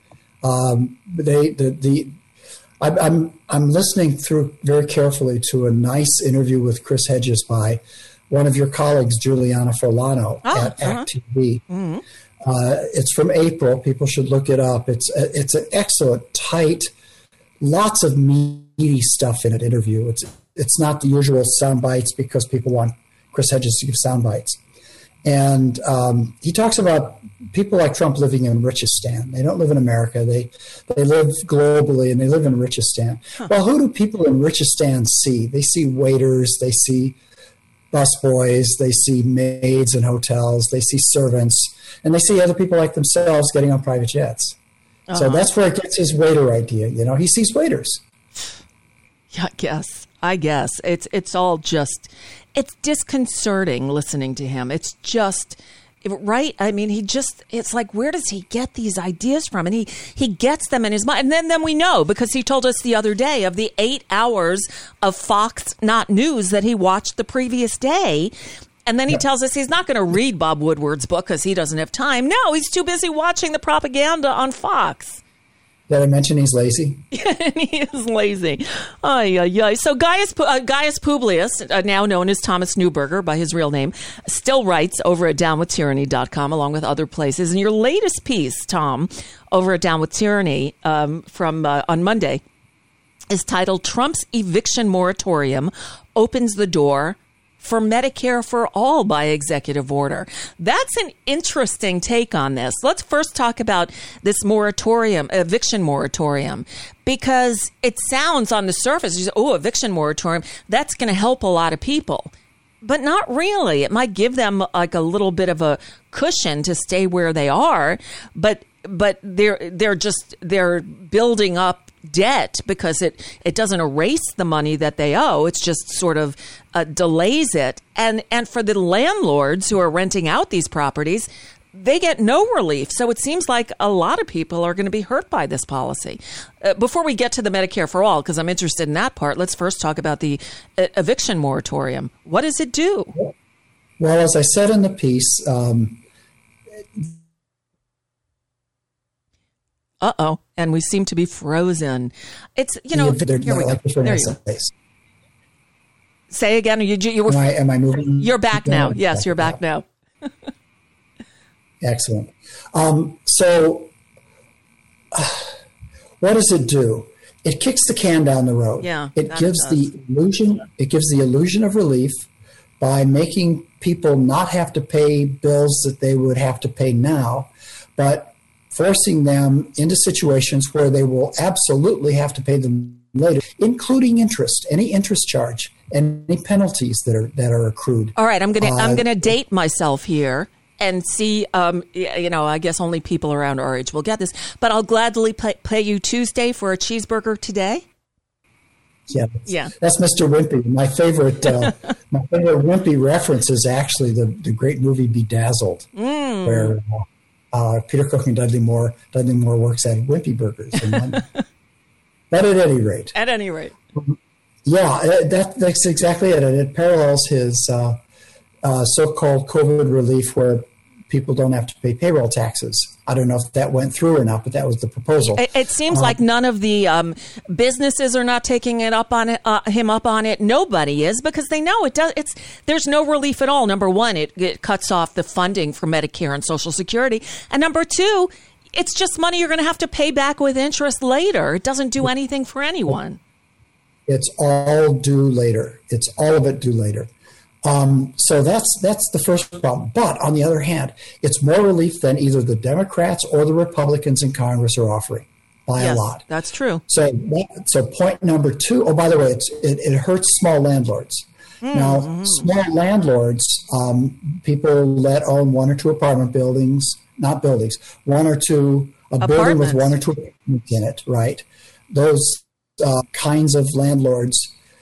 Um, they the the I, I'm I'm listening through very carefully to a nice interview with Chris Hedges by one of your colleagues, Juliana Forlano, oh, at uh-huh. ACT T V. Mm-hmm. Uh, it's from April. People should look it up. It's a, it's an excellent, tight, lots of meaty stuff in an interview. It's it's not the usual sound bites because people want Chris Hedges to give sound bites. And um, he talks about people like Trump living in Richistan. They don't live in America. They they live globally, and they live in Richistan. Huh. Well, who do people in Richistan see? They see waiters. They see busboys. They see maids in hotels. They see servants. And they see other people like themselves getting on private jets. Uh-huh. So that's where he gets his waiter idea. You know, he sees waiters. Yeah, I guess. I guess. It's it's all just, it's disconcerting listening to him. It's just, right? I mean, he just, it's like, where does he get these ideas from? And he, he gets them in his mind. And then, then we know, because he told us the other day of the eight hours of Fox Not News that he watched the previous day. And then he tells us he's not going to read Bob Woodward's book because he doesn't have time. No, he's too busy watching the propaganda on Fox. Did I mention he's lazy? He is lazy. Ay, ay, ay. So Gaius, uh, Gaius Publius, uh, now known as Thomas Neuberger by his real name, still writes over at down with tyranny dot com along with other places. And your latest piece, Tom, over at Down with Tyranny um, from uh, on Monday is titled Trump's Eviction Moratorium Opens the Door for Medicare for All by executive order. That's an interesting take on this. Let's first talk about this moratorium, eviction moratorium, because it sounds on the surface, you say, oh, eviction moratorium, that's going to help a lot of people. But not really. It might give them like a little bit of a cushion to stay where they are, but but they're they're just they're building up debt because it it doesn't erase the money that they owe. It's just sort of uh, delays it. And and for the landlords who are renting out these properties, they get no relief. So it seems like a lot of people are going to be hurt by this policy. Uh, before we get to the Medicare for All, because I'm interested in that part, let's first talk about the uh, eviction moratorium. What does it do? Well, as I said in the piece, um, uh-oh, and we seem to be frozen. It's, you know, they're here we like go. There you go. Say again. You, you were, am, I, am I moving? You're back now. Yes, you're back now. Excellent. Um, so uh, what does it do? It kicks the can down the road. Yeah, it gives it the illusion. It gives the illusion of relief by making people not have to pay bills that they would have to pay now, but forcing them into situations where they will absolutely have to pay them later, including interest, any interest charge, and any penalties that are that are accrued. All right, I'm gonna uh, I'm gonna date myself here and see, um, you know, I guess only people around our age will get this, but I'll gladly pay, pay you Tuesday for a cheeseburger today. Yeah, that's, yeah. That's Mister Wimpy. My favorite, uh, my favorite Wimpy reference is actually the, the great movie Bedazzled, mm. where uh, Peter Cook and Dudley Moore, Dudley Moore works at Wimpy Burgers in London. But at any rate, at any rate, yeah, that that's exactly it, and it parallels his uh, uh, so-called COVID relief, where people don't have to pay payroll taxes. I don't know if that went through or not, but that was the proposal. It, it seems um, like none of the um, businesses are not taking it up on it, uh, him up on it. Nobody is, because they know it does. It's there's no relief at all. Number one, it, it cuts off the funding for Medicare and Social Security, and number two, it's just money you're going to have to pay back with interest later. It doesn't do anything for anyone. It's all due later. It's all of it due later. Um, so that's that's the first problem. But on the other hand, it's more relief than either the Democrats or the Republicans in Congress are offering by yes, a lot. That's true. So so point number two. Oh, by the way, it's, it, it hurts small landlords. Mm-hmm. Now, small landlords, um, people that own one or two apartment buildings, not buildings, one or two, a building with one or two apartments in it, right? Those uh, kinds of landlords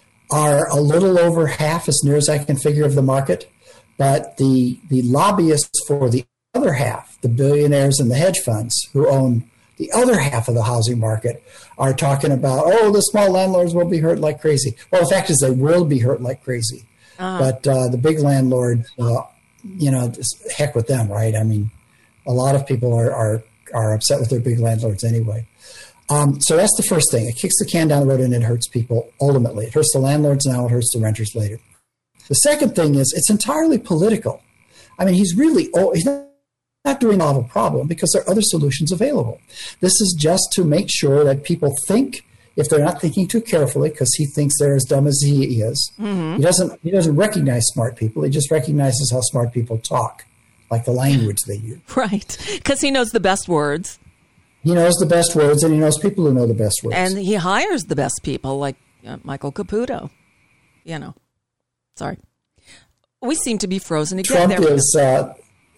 are a little over half, as near as I can figure, of the market. But the the lobbyists for the other half, the billionaires and the hedge funds who own the other half of the housing market, are talking about, oh, the small landlords will be hurt like crazy. Well, the fact is they will be hurt like crazy. Uh-huh. But uh, the big landlords, uh, you know, heck with them, right? I mean, a lot of people are are, are upset with their big landlords anyway. Um, so that's the first thing. It kicks the can down the road and it hurts people ultimately. It hurts the landlords now, it hurts the renters later. The second thing is it's entirely political. I mean, he's really, oh, he's not, not doing all the problem because there are other solutions available. This is just to make sure that people think, if they're not thinking too carefully, because he thinks they're as dumb as he is. Mm-hmm. He doesn't, he doesn't recognize smart people. He just recognizes how smart people talk, like the language they use. Right, because he knows the best words. He knows the best words, and he knows people who know the best words. And he hires the best people, like uh, Michael Caputo. You know, sorry. We seem to be frozen again. Trump there is. Uh,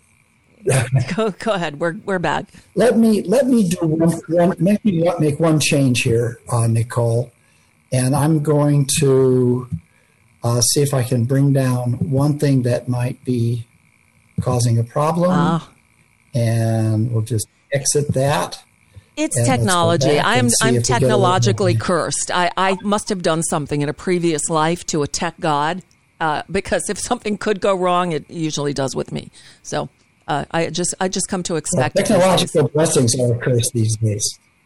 go, go ahead. We're we're back. Let me let me do one. one make me make one change here, uh, Nicole, and I'm going to uh, see if I can bring down one thing that might be causing a problem, ah. and we'll just exit that. It's and technology. I'm I'm technologically cursed. I, I must have done something in a previous life to a tech god, uh, because if something could go wrong, it usually does with me. So uh, I just I just come to expect well, technological blessings are a curse these days.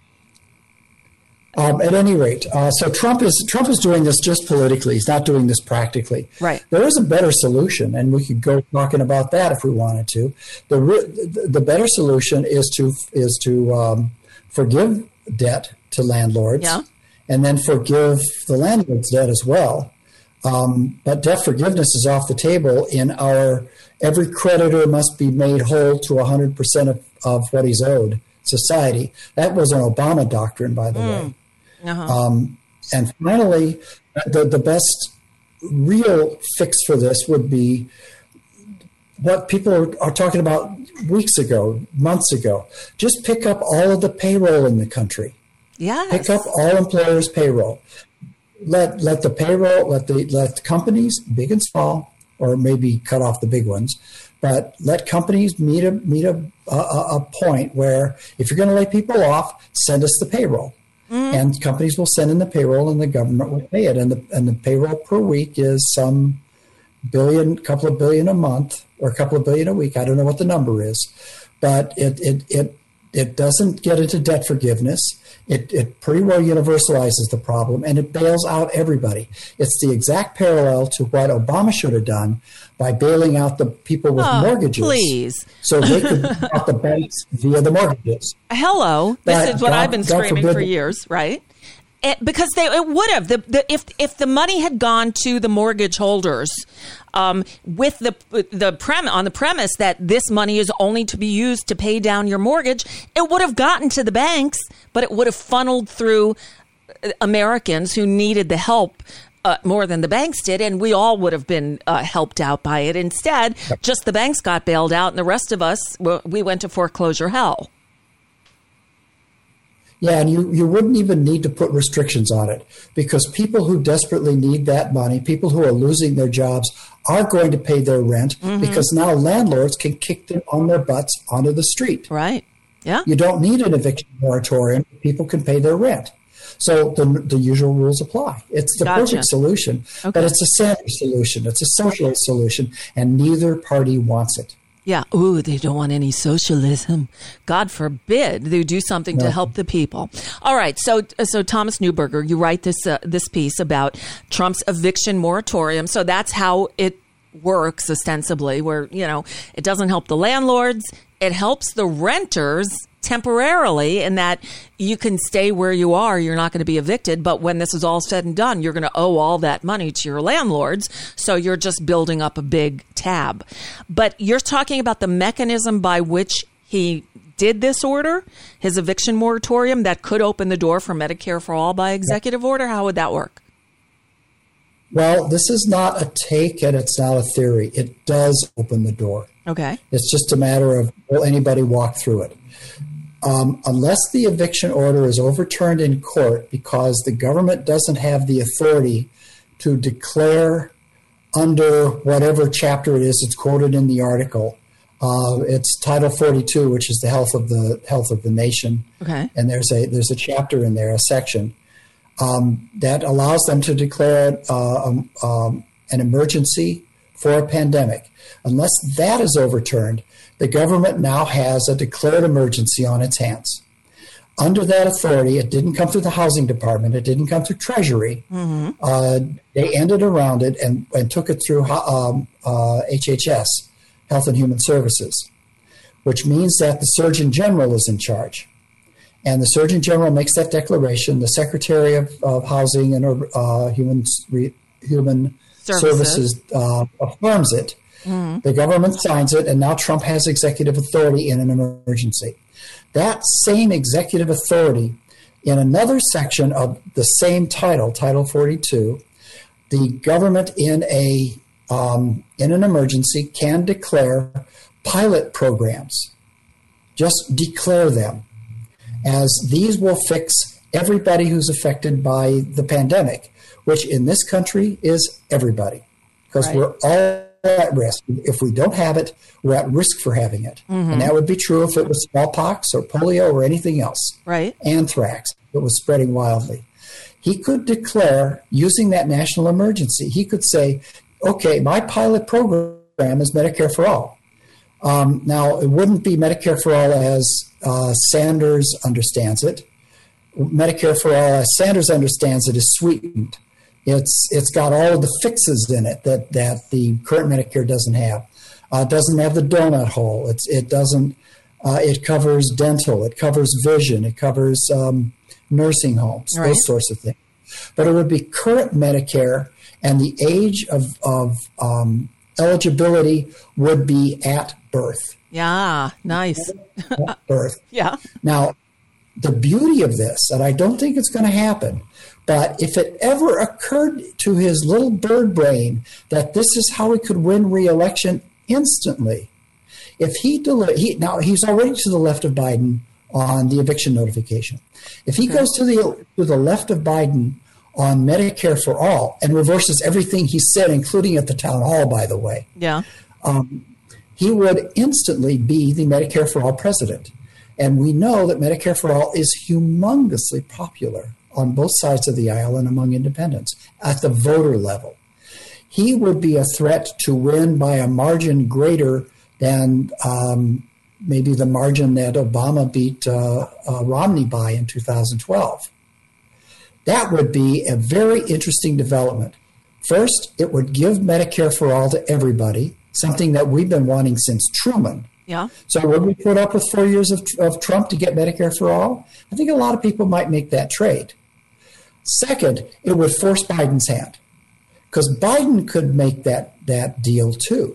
Um, at any rate, uh, so Trump is Trump is doing this just politically. He's not doing this practically. Right. There is a better solution, and we could go talking about that if we wanted to. The the, the better solution is to is to um, forgive debt to landlords, yeah. and then forgive the landlord's debt as well. Um, but debt forgiveness is off the table in our every creditor must be made whole to one hundred percent of, of what he's owed society. That was an Obama doctrine, by the mm. way. Uh-huh. Um, and finally, the, the best real fix for this would be what people are, are talking about weeks ago, months ago. Just pick up all of the payroll in the country. Yes. Pick up all employers' payroll. Let let the payroll, let the let the companies, big and small, or maybe cut off the big ones, but let companies meet a meet a a, a point where if you're going to lay people off, send us the payroll, mm. and companies will send in the payroll, and the government will pay it, and the and the payroll per week is some billion, couple of billion a month, or a couple of billion a week. I don't know what the number is, but it it it it doesn't get into debt forgiveness. It, it pretty well universalizes the problem, and it bails out everybody. It's the exact parallel to what Obama should have done by bailing out the people with oh, mortgages. Please. So they could bail out the banks via the mortgages. Hello. This But is what God- I've been God screaming forbid- for years, right? It, because they it would have the, the if if the money had gone to the mortgage holders um, with the the prem on the premise that this money is only to be used to pay down your mortgage, it would have gotten to the banks, but it would have funneled through Americans who needed the help uh, more than the banks did, and we all would have been uh, helped out by it. Instead, just the banks got bailed out, and the rest of us, well, we went to foreclosure hell. Yeah, and you, you wouldn't even need to put restrictions on it, because people who desperately need that money, people who are losing their jobs, are going to pay their rent, Mhm. because now landlords can kick them on their butts onto the street. Right. Yeah. You don't need an eviction moratorium. People can pay their rent. So the, the usual rules apply. It's the Gotcha. perfect solution, Okay. but it's a Sanders solution. It's a socialist solution, and neither party wants it. Yeah. Ooh, they don't want any socialism. God forbid they do something to No. help the people. All right. So, so Thomas Neuberger, you write this uh, this piece about Trump's eviction moratorium. So that's how it works, ostensibly, where, you know, it doesn't help the landlords. It helps the renters temporarily in that you can stay where you are. You're not going to be evicted. But when this is all said and done, you're going to owe all that money to your landlords. So you're just building up a big tab. But you're talking about the mechanism by which he did this order, his eviction moratorium, that could open the door for Medicare for All by executive order. How would that work? Well, this is not a take and it's not a theory. It does open the door. Okay. It's just a matter of, will anybody walk through it? Um, unless the eviction order is overturned in court because the government doesn't have the authority to declare under whatever chapter it is, it's quoted in the article. Uh, it's Title forty-two, which is the health of the health of the nation. Okay. And there's a there's a chapter in there, a section um, that allows them to declare uh, um, um, an emergency for a pandemic. Unless that is overturned, the government now has a declared emergency on its hands. Under that authority, it didn't come through the housing department. It didn't come through Treasury. Mm-hmm. Uh, they ended around it and, and took it through um, uh, H H S, Health and Human Services, which means that the Surgeon General is in charge. And the Surgeon General makes that declaration. The Secretary of, of Housing and uh, Human, Human Services, Services uh, affirms it. Mm-hmm. The government signs it, and now Trump has executive authority in an emergency. That same executive authority, in another section of the same title, Title forty-two, the government in a um, in an emergency can declare pilot programs. Just declare them, as these will fix everybody who's affected by the pandemic, which in this country is everybody, because Right. we're all at risk. If we don't have it, we're at risk for having it. Mhm. And that would be true if it was smallpox or polio or anything else. Right. Anthrax, if it was spreading wildly. He could declare, using that national emergency, he could say, okay, my pilot program is Medicare for All. Um, now, it wouldn't be Medicare for All as uh, Sanders understands it. Medicare for All, as Sanders understands it, is sweetened. It's it's got all of the fixes in it that, that the current Medicare doesn't have. Uh, it doesn't have the donut hole. It's it doesn't. Uh, it covers dental. It covers vision. It covers um, nursing homes. Right. Those sorts of things. But it would be current Medicare, and the age of of um, eligibility would be at birth. Yeah. Nice. At birth. Yeah. Now, the beauty of this, and I don't think it's going to happen, But if it ever occurred to his little bird brain that this is how he could win re-election instantly, if he, deli- he now he's already to the left of Biden on the eviction notification. If he okay. goes to the to the left of Biden on Medicare for all and reverses everything he said, including at the town hall, by the way, yeah, um, he would instantly be the Medicare for all president. And we know that Medicare for all is humongously popular on both sides of the aisle and among independents at the voter level. He would be a threat to win by a margin greater than um, maybe the margin that Obama beat uh, uh, Romney by in two thousand twelve. That would be a very interesting development. First, it would give Medicare for all to everybody, something that we've been wanting since Truman. Yeah. So would we put up with four years of, of Trump to get Medicare for all? I think a lot of people might make that trade. Second, it would force Biden's hand, because Biden could make that, that deal too.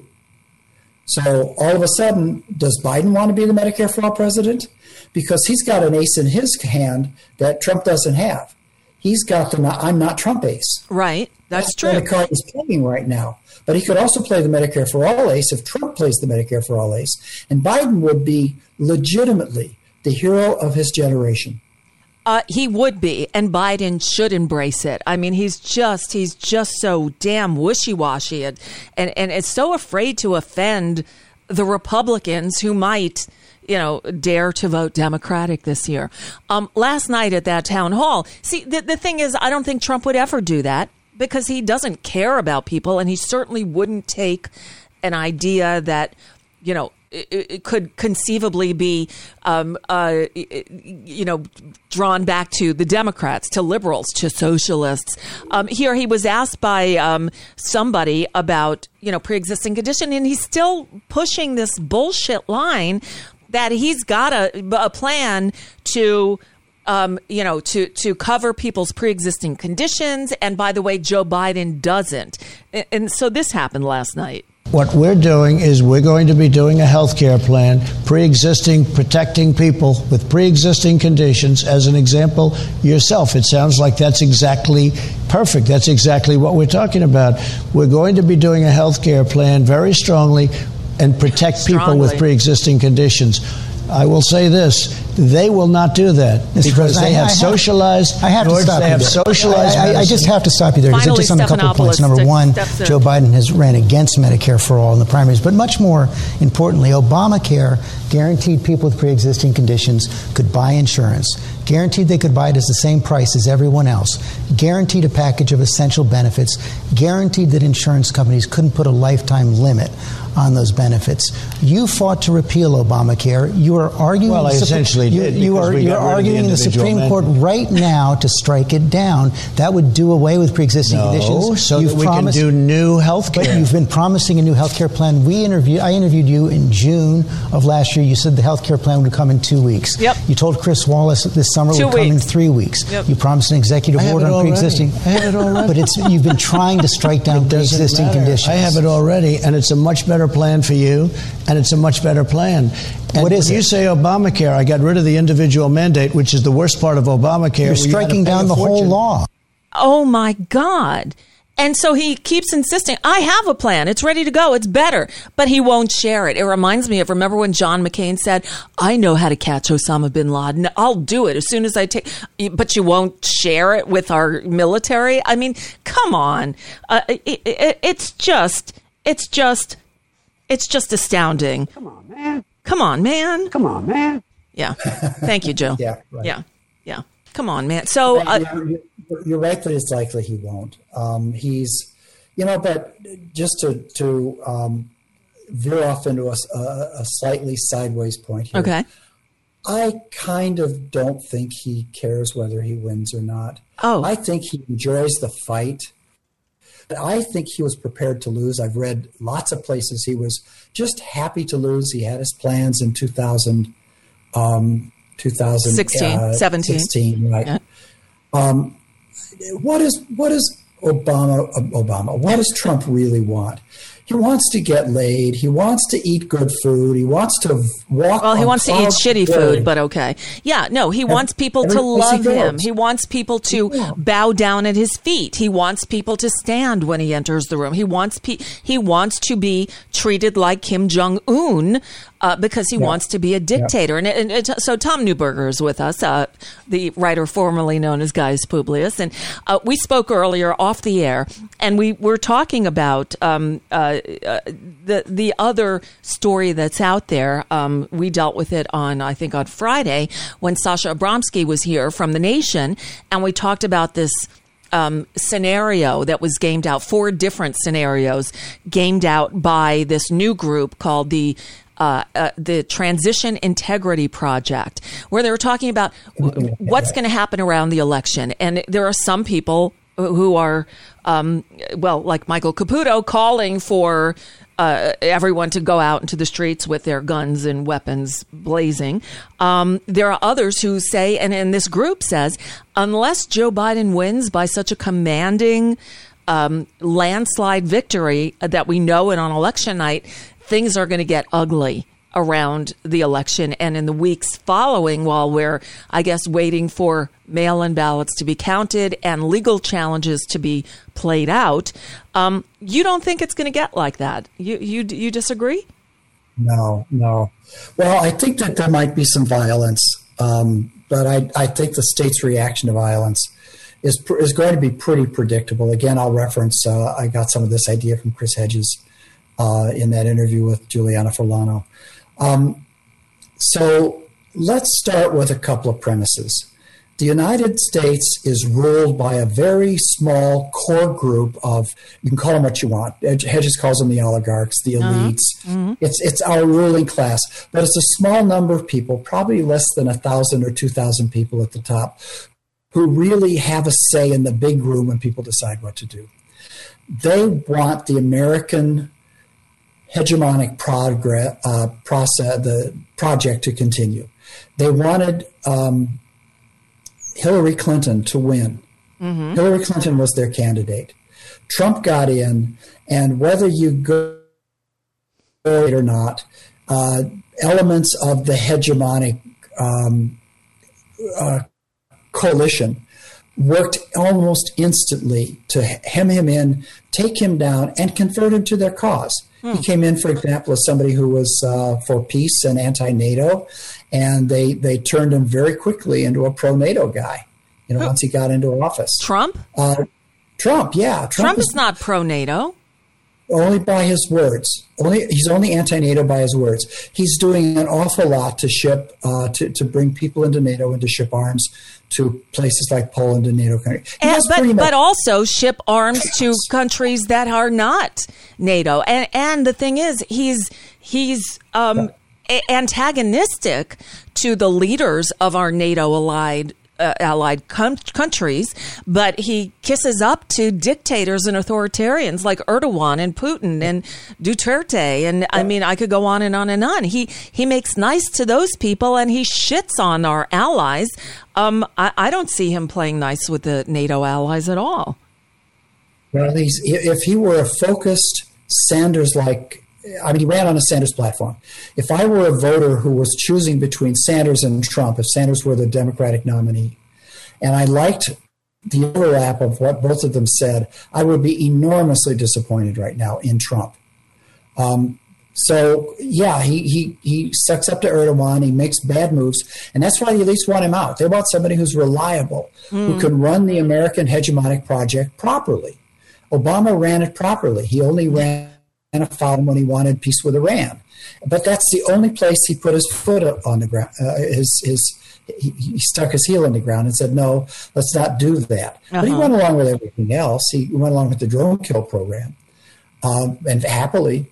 So all of a sudden, does Biden want to be the Medicare for all president? Because he's got an ace in his hand that Trump doesn't have. He's got the I'm not Trump ace. Right. That's, That's true. the card he's playing right now. But he could also play the Medicare for all ace if Trump plays the Medicare for all ace. And Biden would be legitimately the hero of his generation. Uh, he would be, and Biden should embrace it. I mean, he's just he's just so damn wishy-washy and, and, and is so afraid to offend the Republicans who might, you know, dare to vote Democratic this year. Um, last night at that town hall, see, the, the thing is, I don't think Trump would ever do that because he doesn't care about people, and he certainly wouldn't take an idea that, you know, It, it could conceivably be, um, uh, you know, drawn back to the Democrats, to liberals, to socialists. Um, here he was asked by um, somebody about, you know, pre-existing condition, and he's still pushing this bullshit line that he's got a, a plan to, um, you know, to, to cover people's pre-existing conditions. And by the way, Joe Biden doesn't. And, and so this happened last night. What we're doing is we're going to be doing a health care plan, pre-existing, protecting people with pre-existing conditions. As an example, yourself, it sounds like that's exactly perfect. That's exactly what we're talking about. We're going to be doing a health care plan very strongly and protect strongly. people with pre-existing conditions. I will say this, they will not do that because they have socialized. I have to stop They you have there. socialized. I, I, I just have to stop you there because just on a couple of points. Number one, Joe Biden has ran against Medicare for all in the primaries, but much more importantly, Obamacare guaranteed people with pre-existing conditions could buy insurance, guaranteed they could buy it at the same price as everyone else, guaranteed a package of essential benefits, guaranteed that insurance companies couldn't put a lifetime limit on those benefits. You fought to repeal Obamacare. You are arguing. Well, I the, essentially you, did. You are you're arguing in the Supreme Court right now to strike it down. That would do away with pre-existing no, conditions. so you've that we promised, can do new health care. But you've been promising a new health care plan. We interviewed. I interviewed you in June of last year. You said the health care plan would come in two weeks. Yep. You told Chris Wallace that this summer two would come weeks. in three weeks. Yep. You promised an executive I order on already. pre-existing. I have it already. But it's you've been trying to strike down pre-existing matter. conditions. I have it already, and it's a much better plan for you, and it's a much better plan. And what is when it? you say Obamacare, I got rid of the individual mandate, which is the worst part of Obamacare. You're striking down the whole law. Oh, my God. And so he keeps insisting, I have a plan. It's ready to go. It's better. But he won't share it. It reminds me of, remember when John McCain said, I know how to catch Osama bin Laden. I'll do it as soon as I take, but you won't share it with our military? I mean, come on. Uh, it, it, it's just, it's just, it's just astounding. Come on, man. Come on, man. Come on, man. Yeah. Thank you, Joe. Yeah, right. Yeah. Yeah. Come on, man. So uh, you're, you're right that it's likely he won't. Um, he's, you know, but just to to um, veer off into a, a, a slightly sideways point here. Okay. I kind of don't think he cares whether he wins or not. Oh. I think he enjoys the fight. I think he was prepared to lose. I've read lots of places he was just happy to lose. He had his plans in two thousand, um, two thousand sixteen, uh, seventeen. sixteen, right? Yeah. Um, what is what is Obama? Obama? What does Trump really want? He wants to get laid. He wants to eat good food. He wants to walk. Well, he wants to eat shitty road. food, but okay. Yeah, no, he wants people to love him. He wants people to yeah. bow down at his feet. He wants people to stand when he enters the room. He wants pe- he wants to be treated like Kim Jong-un uh, because he yeah. wants to be a dictator. Yeah. And, and, and so Tom Neuberger is with us, uh, the writer formerly known as Gaius Publius. And uh, we spoke earlier off the air, and we were talking about um, uh, Uh, the the other story that's out there. Um, we dealt with it on, I think, on Friday when Sasha Abramsky was here from The Nation, and we talked about this um, scenario that was gamed out, four different scenarios gamed out by this new group called the Uh, uh, the Transition Integrity Project, where they were talking about w- what's going to happen around the election. And there are some people who are, um, well, like Michael Caputo, calling for uh, everyone to go out into the streets with their guns and weapons blazing. Um, there are others who say, and, and this group says, unless Joe Biden wins by such a commanding um, landslide victory that we know it on election night, things are going to get ugly around the election and in the weeks following, while we're, I guess, waiting for mail-in ballots to be counted and legal challenges to be played out. Um, you don't think it's going to get like that? You you you disagree? No, no. Well, I think that there might be some violence, um, but I, I think the state's reaction to violence is is going to be pretty predictable. Again, I'll reference, uh, I got some of this idea from Chris Hedges uh, in that interview with Juliana Forlano. Um, so let's start with a couple of premises. The United States is ruled by a very small core group of, you can call them what you want. Hedges calls them the oligarchs, the elites. Uh-huh. Mm-hmm. It's it's our ruling class, but it's a small number of people, probably less than a thousand or two thousand people at the top, who really have a say in the big room when people decide what to do. They want the American hegemonic progress, uh, process, the project to continue. They wanted um, Hillary Clinton to win. Mm-hmm. Hillary Clinton was their candidate. Trump got in, and whether you go it or not, uh, elements of the hegemonic um, uh, coalition worked almost instantly to hem him in, take him down, and convert him to their cause. Hmm. He came in, for example, as somebody who was uh, for peace and anti-NATO, and they, they turned him very quickly into a pro-NATO guy, you know, Who? once he got into office. Trump? Uh, Trump, yeah. Trump, Trump is, is not pro-NATO. Only by his words. Only He's only anti-NATO by his words. He's doing an awful lot to ship, uh, to, to bring people into NATO and to ship arms to places like Poland and NATO countries. And, but, much- but also ship arms to countries that are not NATO. And and the thing is, he's he's um, yeah. antagonistic to the leaders of our NATO allied uh, allied com- countries, but he kisses up to dictators and authoritarians like Erdogan and Putin and Duterte. And yeah. I mean, I could go on and on and on. He he makes nice to those people, and he shits on our allies. Um, I, I don't see him playing nice with the NATO allies at all. Well, he's, if he were a focused Sanders-like, I mean, he ran on a Sanders platform. If I were a voter who was choosing between Sanders and Trump, if Sanders were the Democratic nominee, and I liked the overlap of what both of them said, I would be enormously disappointed right now in Trump. Um, So, yeah, he, he, he sucks up to Erdogan. He makes bad moves. And that's why the elites want him out. They want somebody who's reliable, mm. who can run the American hegemonic project properly. Obama ran it properly. He only ran afoul when he wanted peace with Iran. But that's the only place he put his foot on the ground. Uh, his, his, he, he stuck his heel in the ground and said, no, let's not do that. Uh-huh. But he went along with everything else. He went along with the drone kill program, um, and happily.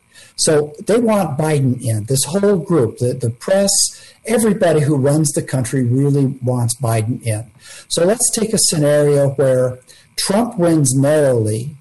So they want Biden in. This whole group, the, the press, everybody who runs the country really wants Biden in. So let's take a scenario where Trump wins narrowly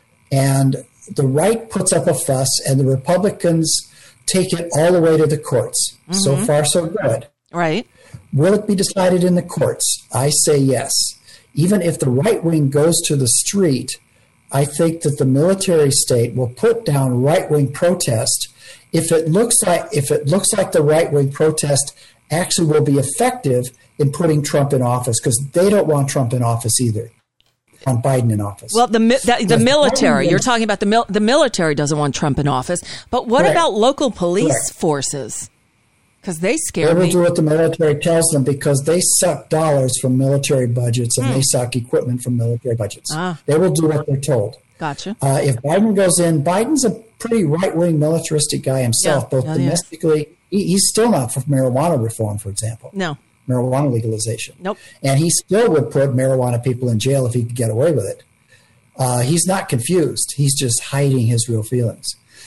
and the right puts up a fuss and the Republicans take it all the way to the courts. Mm-hmm. So far, so good. Right. Will it be decided in the courts? I say yes. Even if the right wing goes to the street, I think that the military state will put down right-wing protest if it looks like if it looks like the right-wing protest actually will be effective in putting Trump in office, because they don't want Trump in office either. Want Biden in office. Well, the the, the military. Biden, you're talking about the mil, the military doesn't want Trump in office, but what correct. about local police correct. forces? Because they scare me. They will me. do what the military tells them, because they suck dollars from military budgets and mm. they suck equipment from military budgets. Ah. They will do what they're told. Gotcha. Uh, if Biden goes in, Biden's a pretty right-wing militaristic guy himself, yeah. both yeah, domestically. Yeah. He, he's still not for marijuana reform, for example. No. Marijuana legalization. Nope. And he still would put marijuana people in jail if he could get away with it. Uh, he's not confused. He's just hiding his real feelings.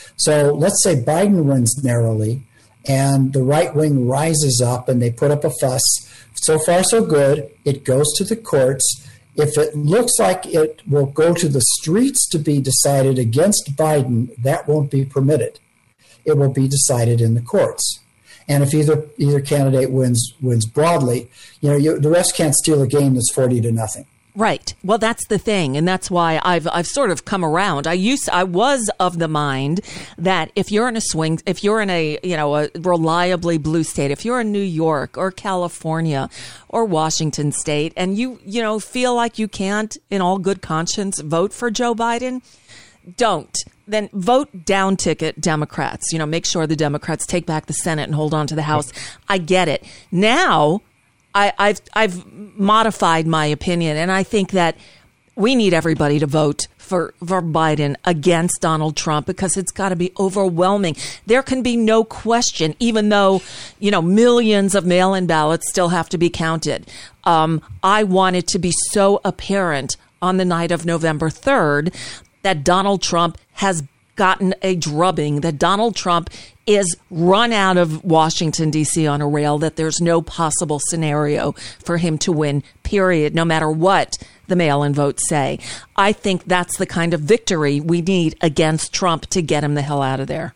So let's say Biden wins narrowly, and the right wing rises up and they put up a fuss. So far, so good. It goes to the courts. If it looks like it will go to the streets to be decided against Biden, that won't be permitted. It will be decided in the courts. And if either either candidate wins wins broadly, you know, you, the refs can't steal a game that's forty to nothing. Right. Well, that's the thing, and that's why I've I've sort of come around. I used I was of the mind that if you're in a swing, if you're in a you know a reliably blue state, if you're in New York or California or Washington State, and you you know feel like you can't, in all good conscience, vote for Joe Biden, don't. Then vote down ticket Democrats. You know, make sure the Democrats take back the Senate and hold on to the House. I get it. Now, I, I've I've modified my opinion, and I think that we need everybody to vote for, for Biden against Donald Trump, because it's got to be overwhelming. There can be no question, even though, you know, millions of mail-in ballots still have to be counted. Um, I want it to be so apparent on the night of November third that Donald Trump has gotten a drubbing, that Donald Trump is run out of Washington, D C on a rail, that there's no possible scenario for him to win, period, no matter what the mail-in votes say. I think that's the kind of victory we need against Trump to get him the hell out of there.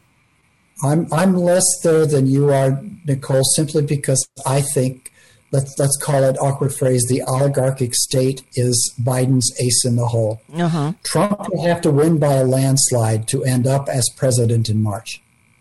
I'm I'm less there than you are, Nicole, simply because I think, let's let's call it, awkward phrase, the oligarchic state is Biden's ace in the hole. Uh-huh. Trump will have to win by a landslide to end up as president in March.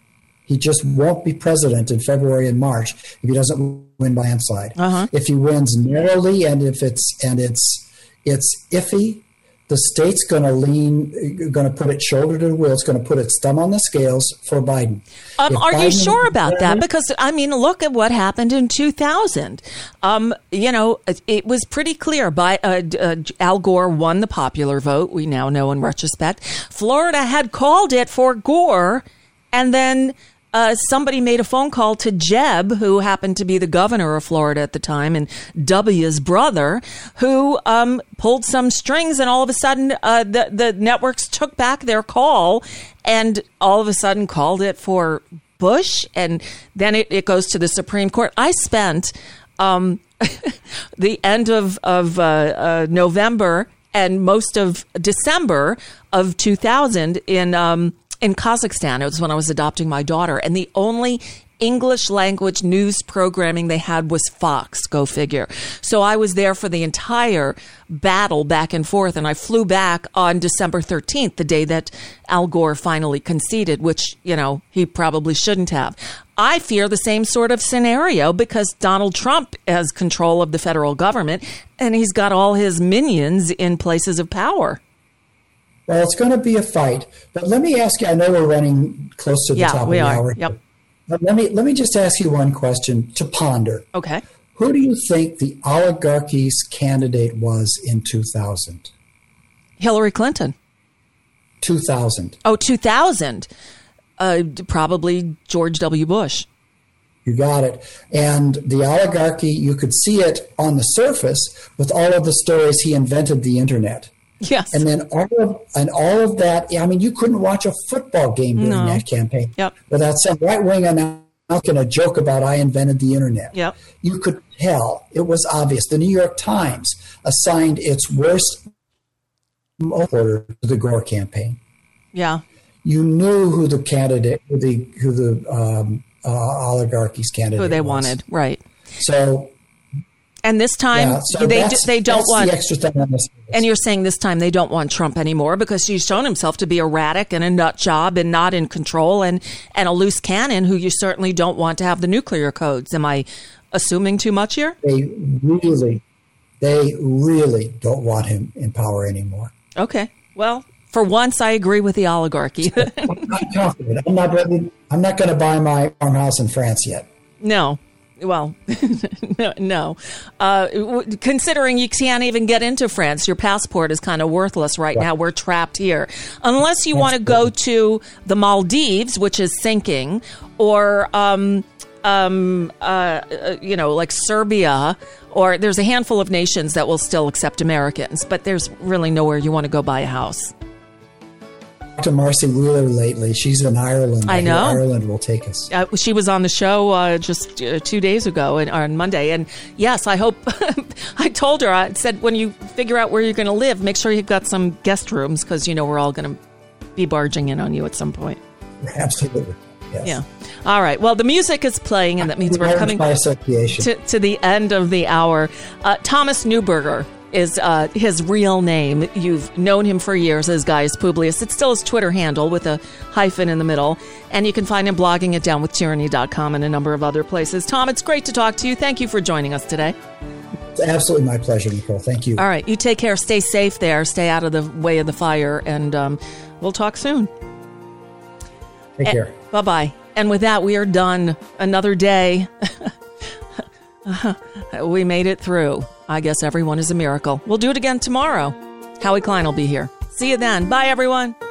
He just won't be president in February and March if he doesn't win by landslide. Uh-huh. If he wins narrowly and if it's and it's it's iffy, the state's going to lean, going to put its shoulder to the wheel. It's going to put its thumb on the scales for Biden. Um, are Biden you sure about that? Because, I mean, look at what happened in two thousand. Um, you know, it, it was pretty clear. By uh, uh, Al Gore won the popular vote. We now know in retrospect. Florida had called it for Gore, and then Uh, somebody made a phone call to Jeb, who happened to be the governor of Florida at the time, and W's brother, who um, pulled some strings, and all of a sudden uh, the, the networks took back their call and all of a sudden called it for Bush, and then it, it goes to the Supreme Court. I spent um, the end of, of uh, uh, November and most of December of two thousand in um in Kazakhstan. It was when I was adopting my daughter, and the only English language news programming they had was Fox, go figure. So I was there for the entire battle back and forth, and I flew back on December thirteenth, the day that Al Gore finally conceded, which, you know, he probably shouldn't have. I fear the same sort of scenario because Donald Trump has control of the federal government, and he's got all his minions in places of power. Well, it's going to be a fight, but let me ask you, I know we're running close to the yeah, top of we the are. hour. Yep. But let me, let me just ask you one question to ponder. Okay. Who do you think the oligarchy's candidate was in two thousand? Hillary Clinton. two thousand. Oh, two thousand. Uh, probably George W. Bush. You got it. And the oligarchy, you could see it on the surface with all of the stories he invented the internet. Yes. And then all of, and all of that, I mean, you couldn't watch a football game during no. that campaign Yep. without some right-wing announcing a joke about I invented the internet. Yep. You could tell. It was obvious. The New York Times assigned its worst reporter to the Gore campaign. Yeah. You knew who the candidate, who the, who the um, uh, oligarchy's candidate was. Who they wanted, right. So... And this time, yeah, so they that's, they don't that's want. The extra thing on this. And you're saying this time they don't want Trump anymore because he's shown himself to be erratic and a nut job and not in control and, and a loose cannon who you certainly don't want to have the nuclear codes. Am I assuming too much here? They really, they really don't want him in power anymore. Okay. Well, for once, I agree with the oligarchy. I'm not confident. I'm not ready. I'm not going to buy my farmhouse in France yet. No. Well, no. no. Uh, w- considering you can't even get into France, your passport is kind of worthless right, right. now. We're trapped here. Unless you want to go to the Maldives, which is sinking, or, um, um, uh, you know, like Serbia, or there's a handful of nations that will still accept Americans, but there's really nowhere you want to go buy a house. To Marcy Wheeler lately. She's in Ireland. I know. Ireland will take us. Uh, she was on the show uh, just uh, two days ago and, on Monday. And yes, I hope I told her, I said, when you figure out where you're going to live, make sure you've got some guest rooms because, you know, we're all going to be barging in on you at some point. Absolutely. Yes. Yeah. All right. Well, the music is playing, and that means we're coming to, to the end of the hour. Uh, Thomas Neuberger is uh, his real name. You've known him for years as Gaius Publius. It's still his Twitter handle with a hyphen in the middle. And you can find him blogging at down with tyranny dot com and a number of other places. Tom, it's great to talk to you. Thank you for joining us today. It's absolutely my pleasure, Nicole. Thank you. All right. You take care. Stay safe there. Stay out of the way of the fire. And um, we'll talk soon. Take care. Bye-bye. And with that, we are done. Another day. We made it through. I guess everyone is a miracle. We'll do it again tomorrow. Howie Klein will be here. See you then. Bye, everyone.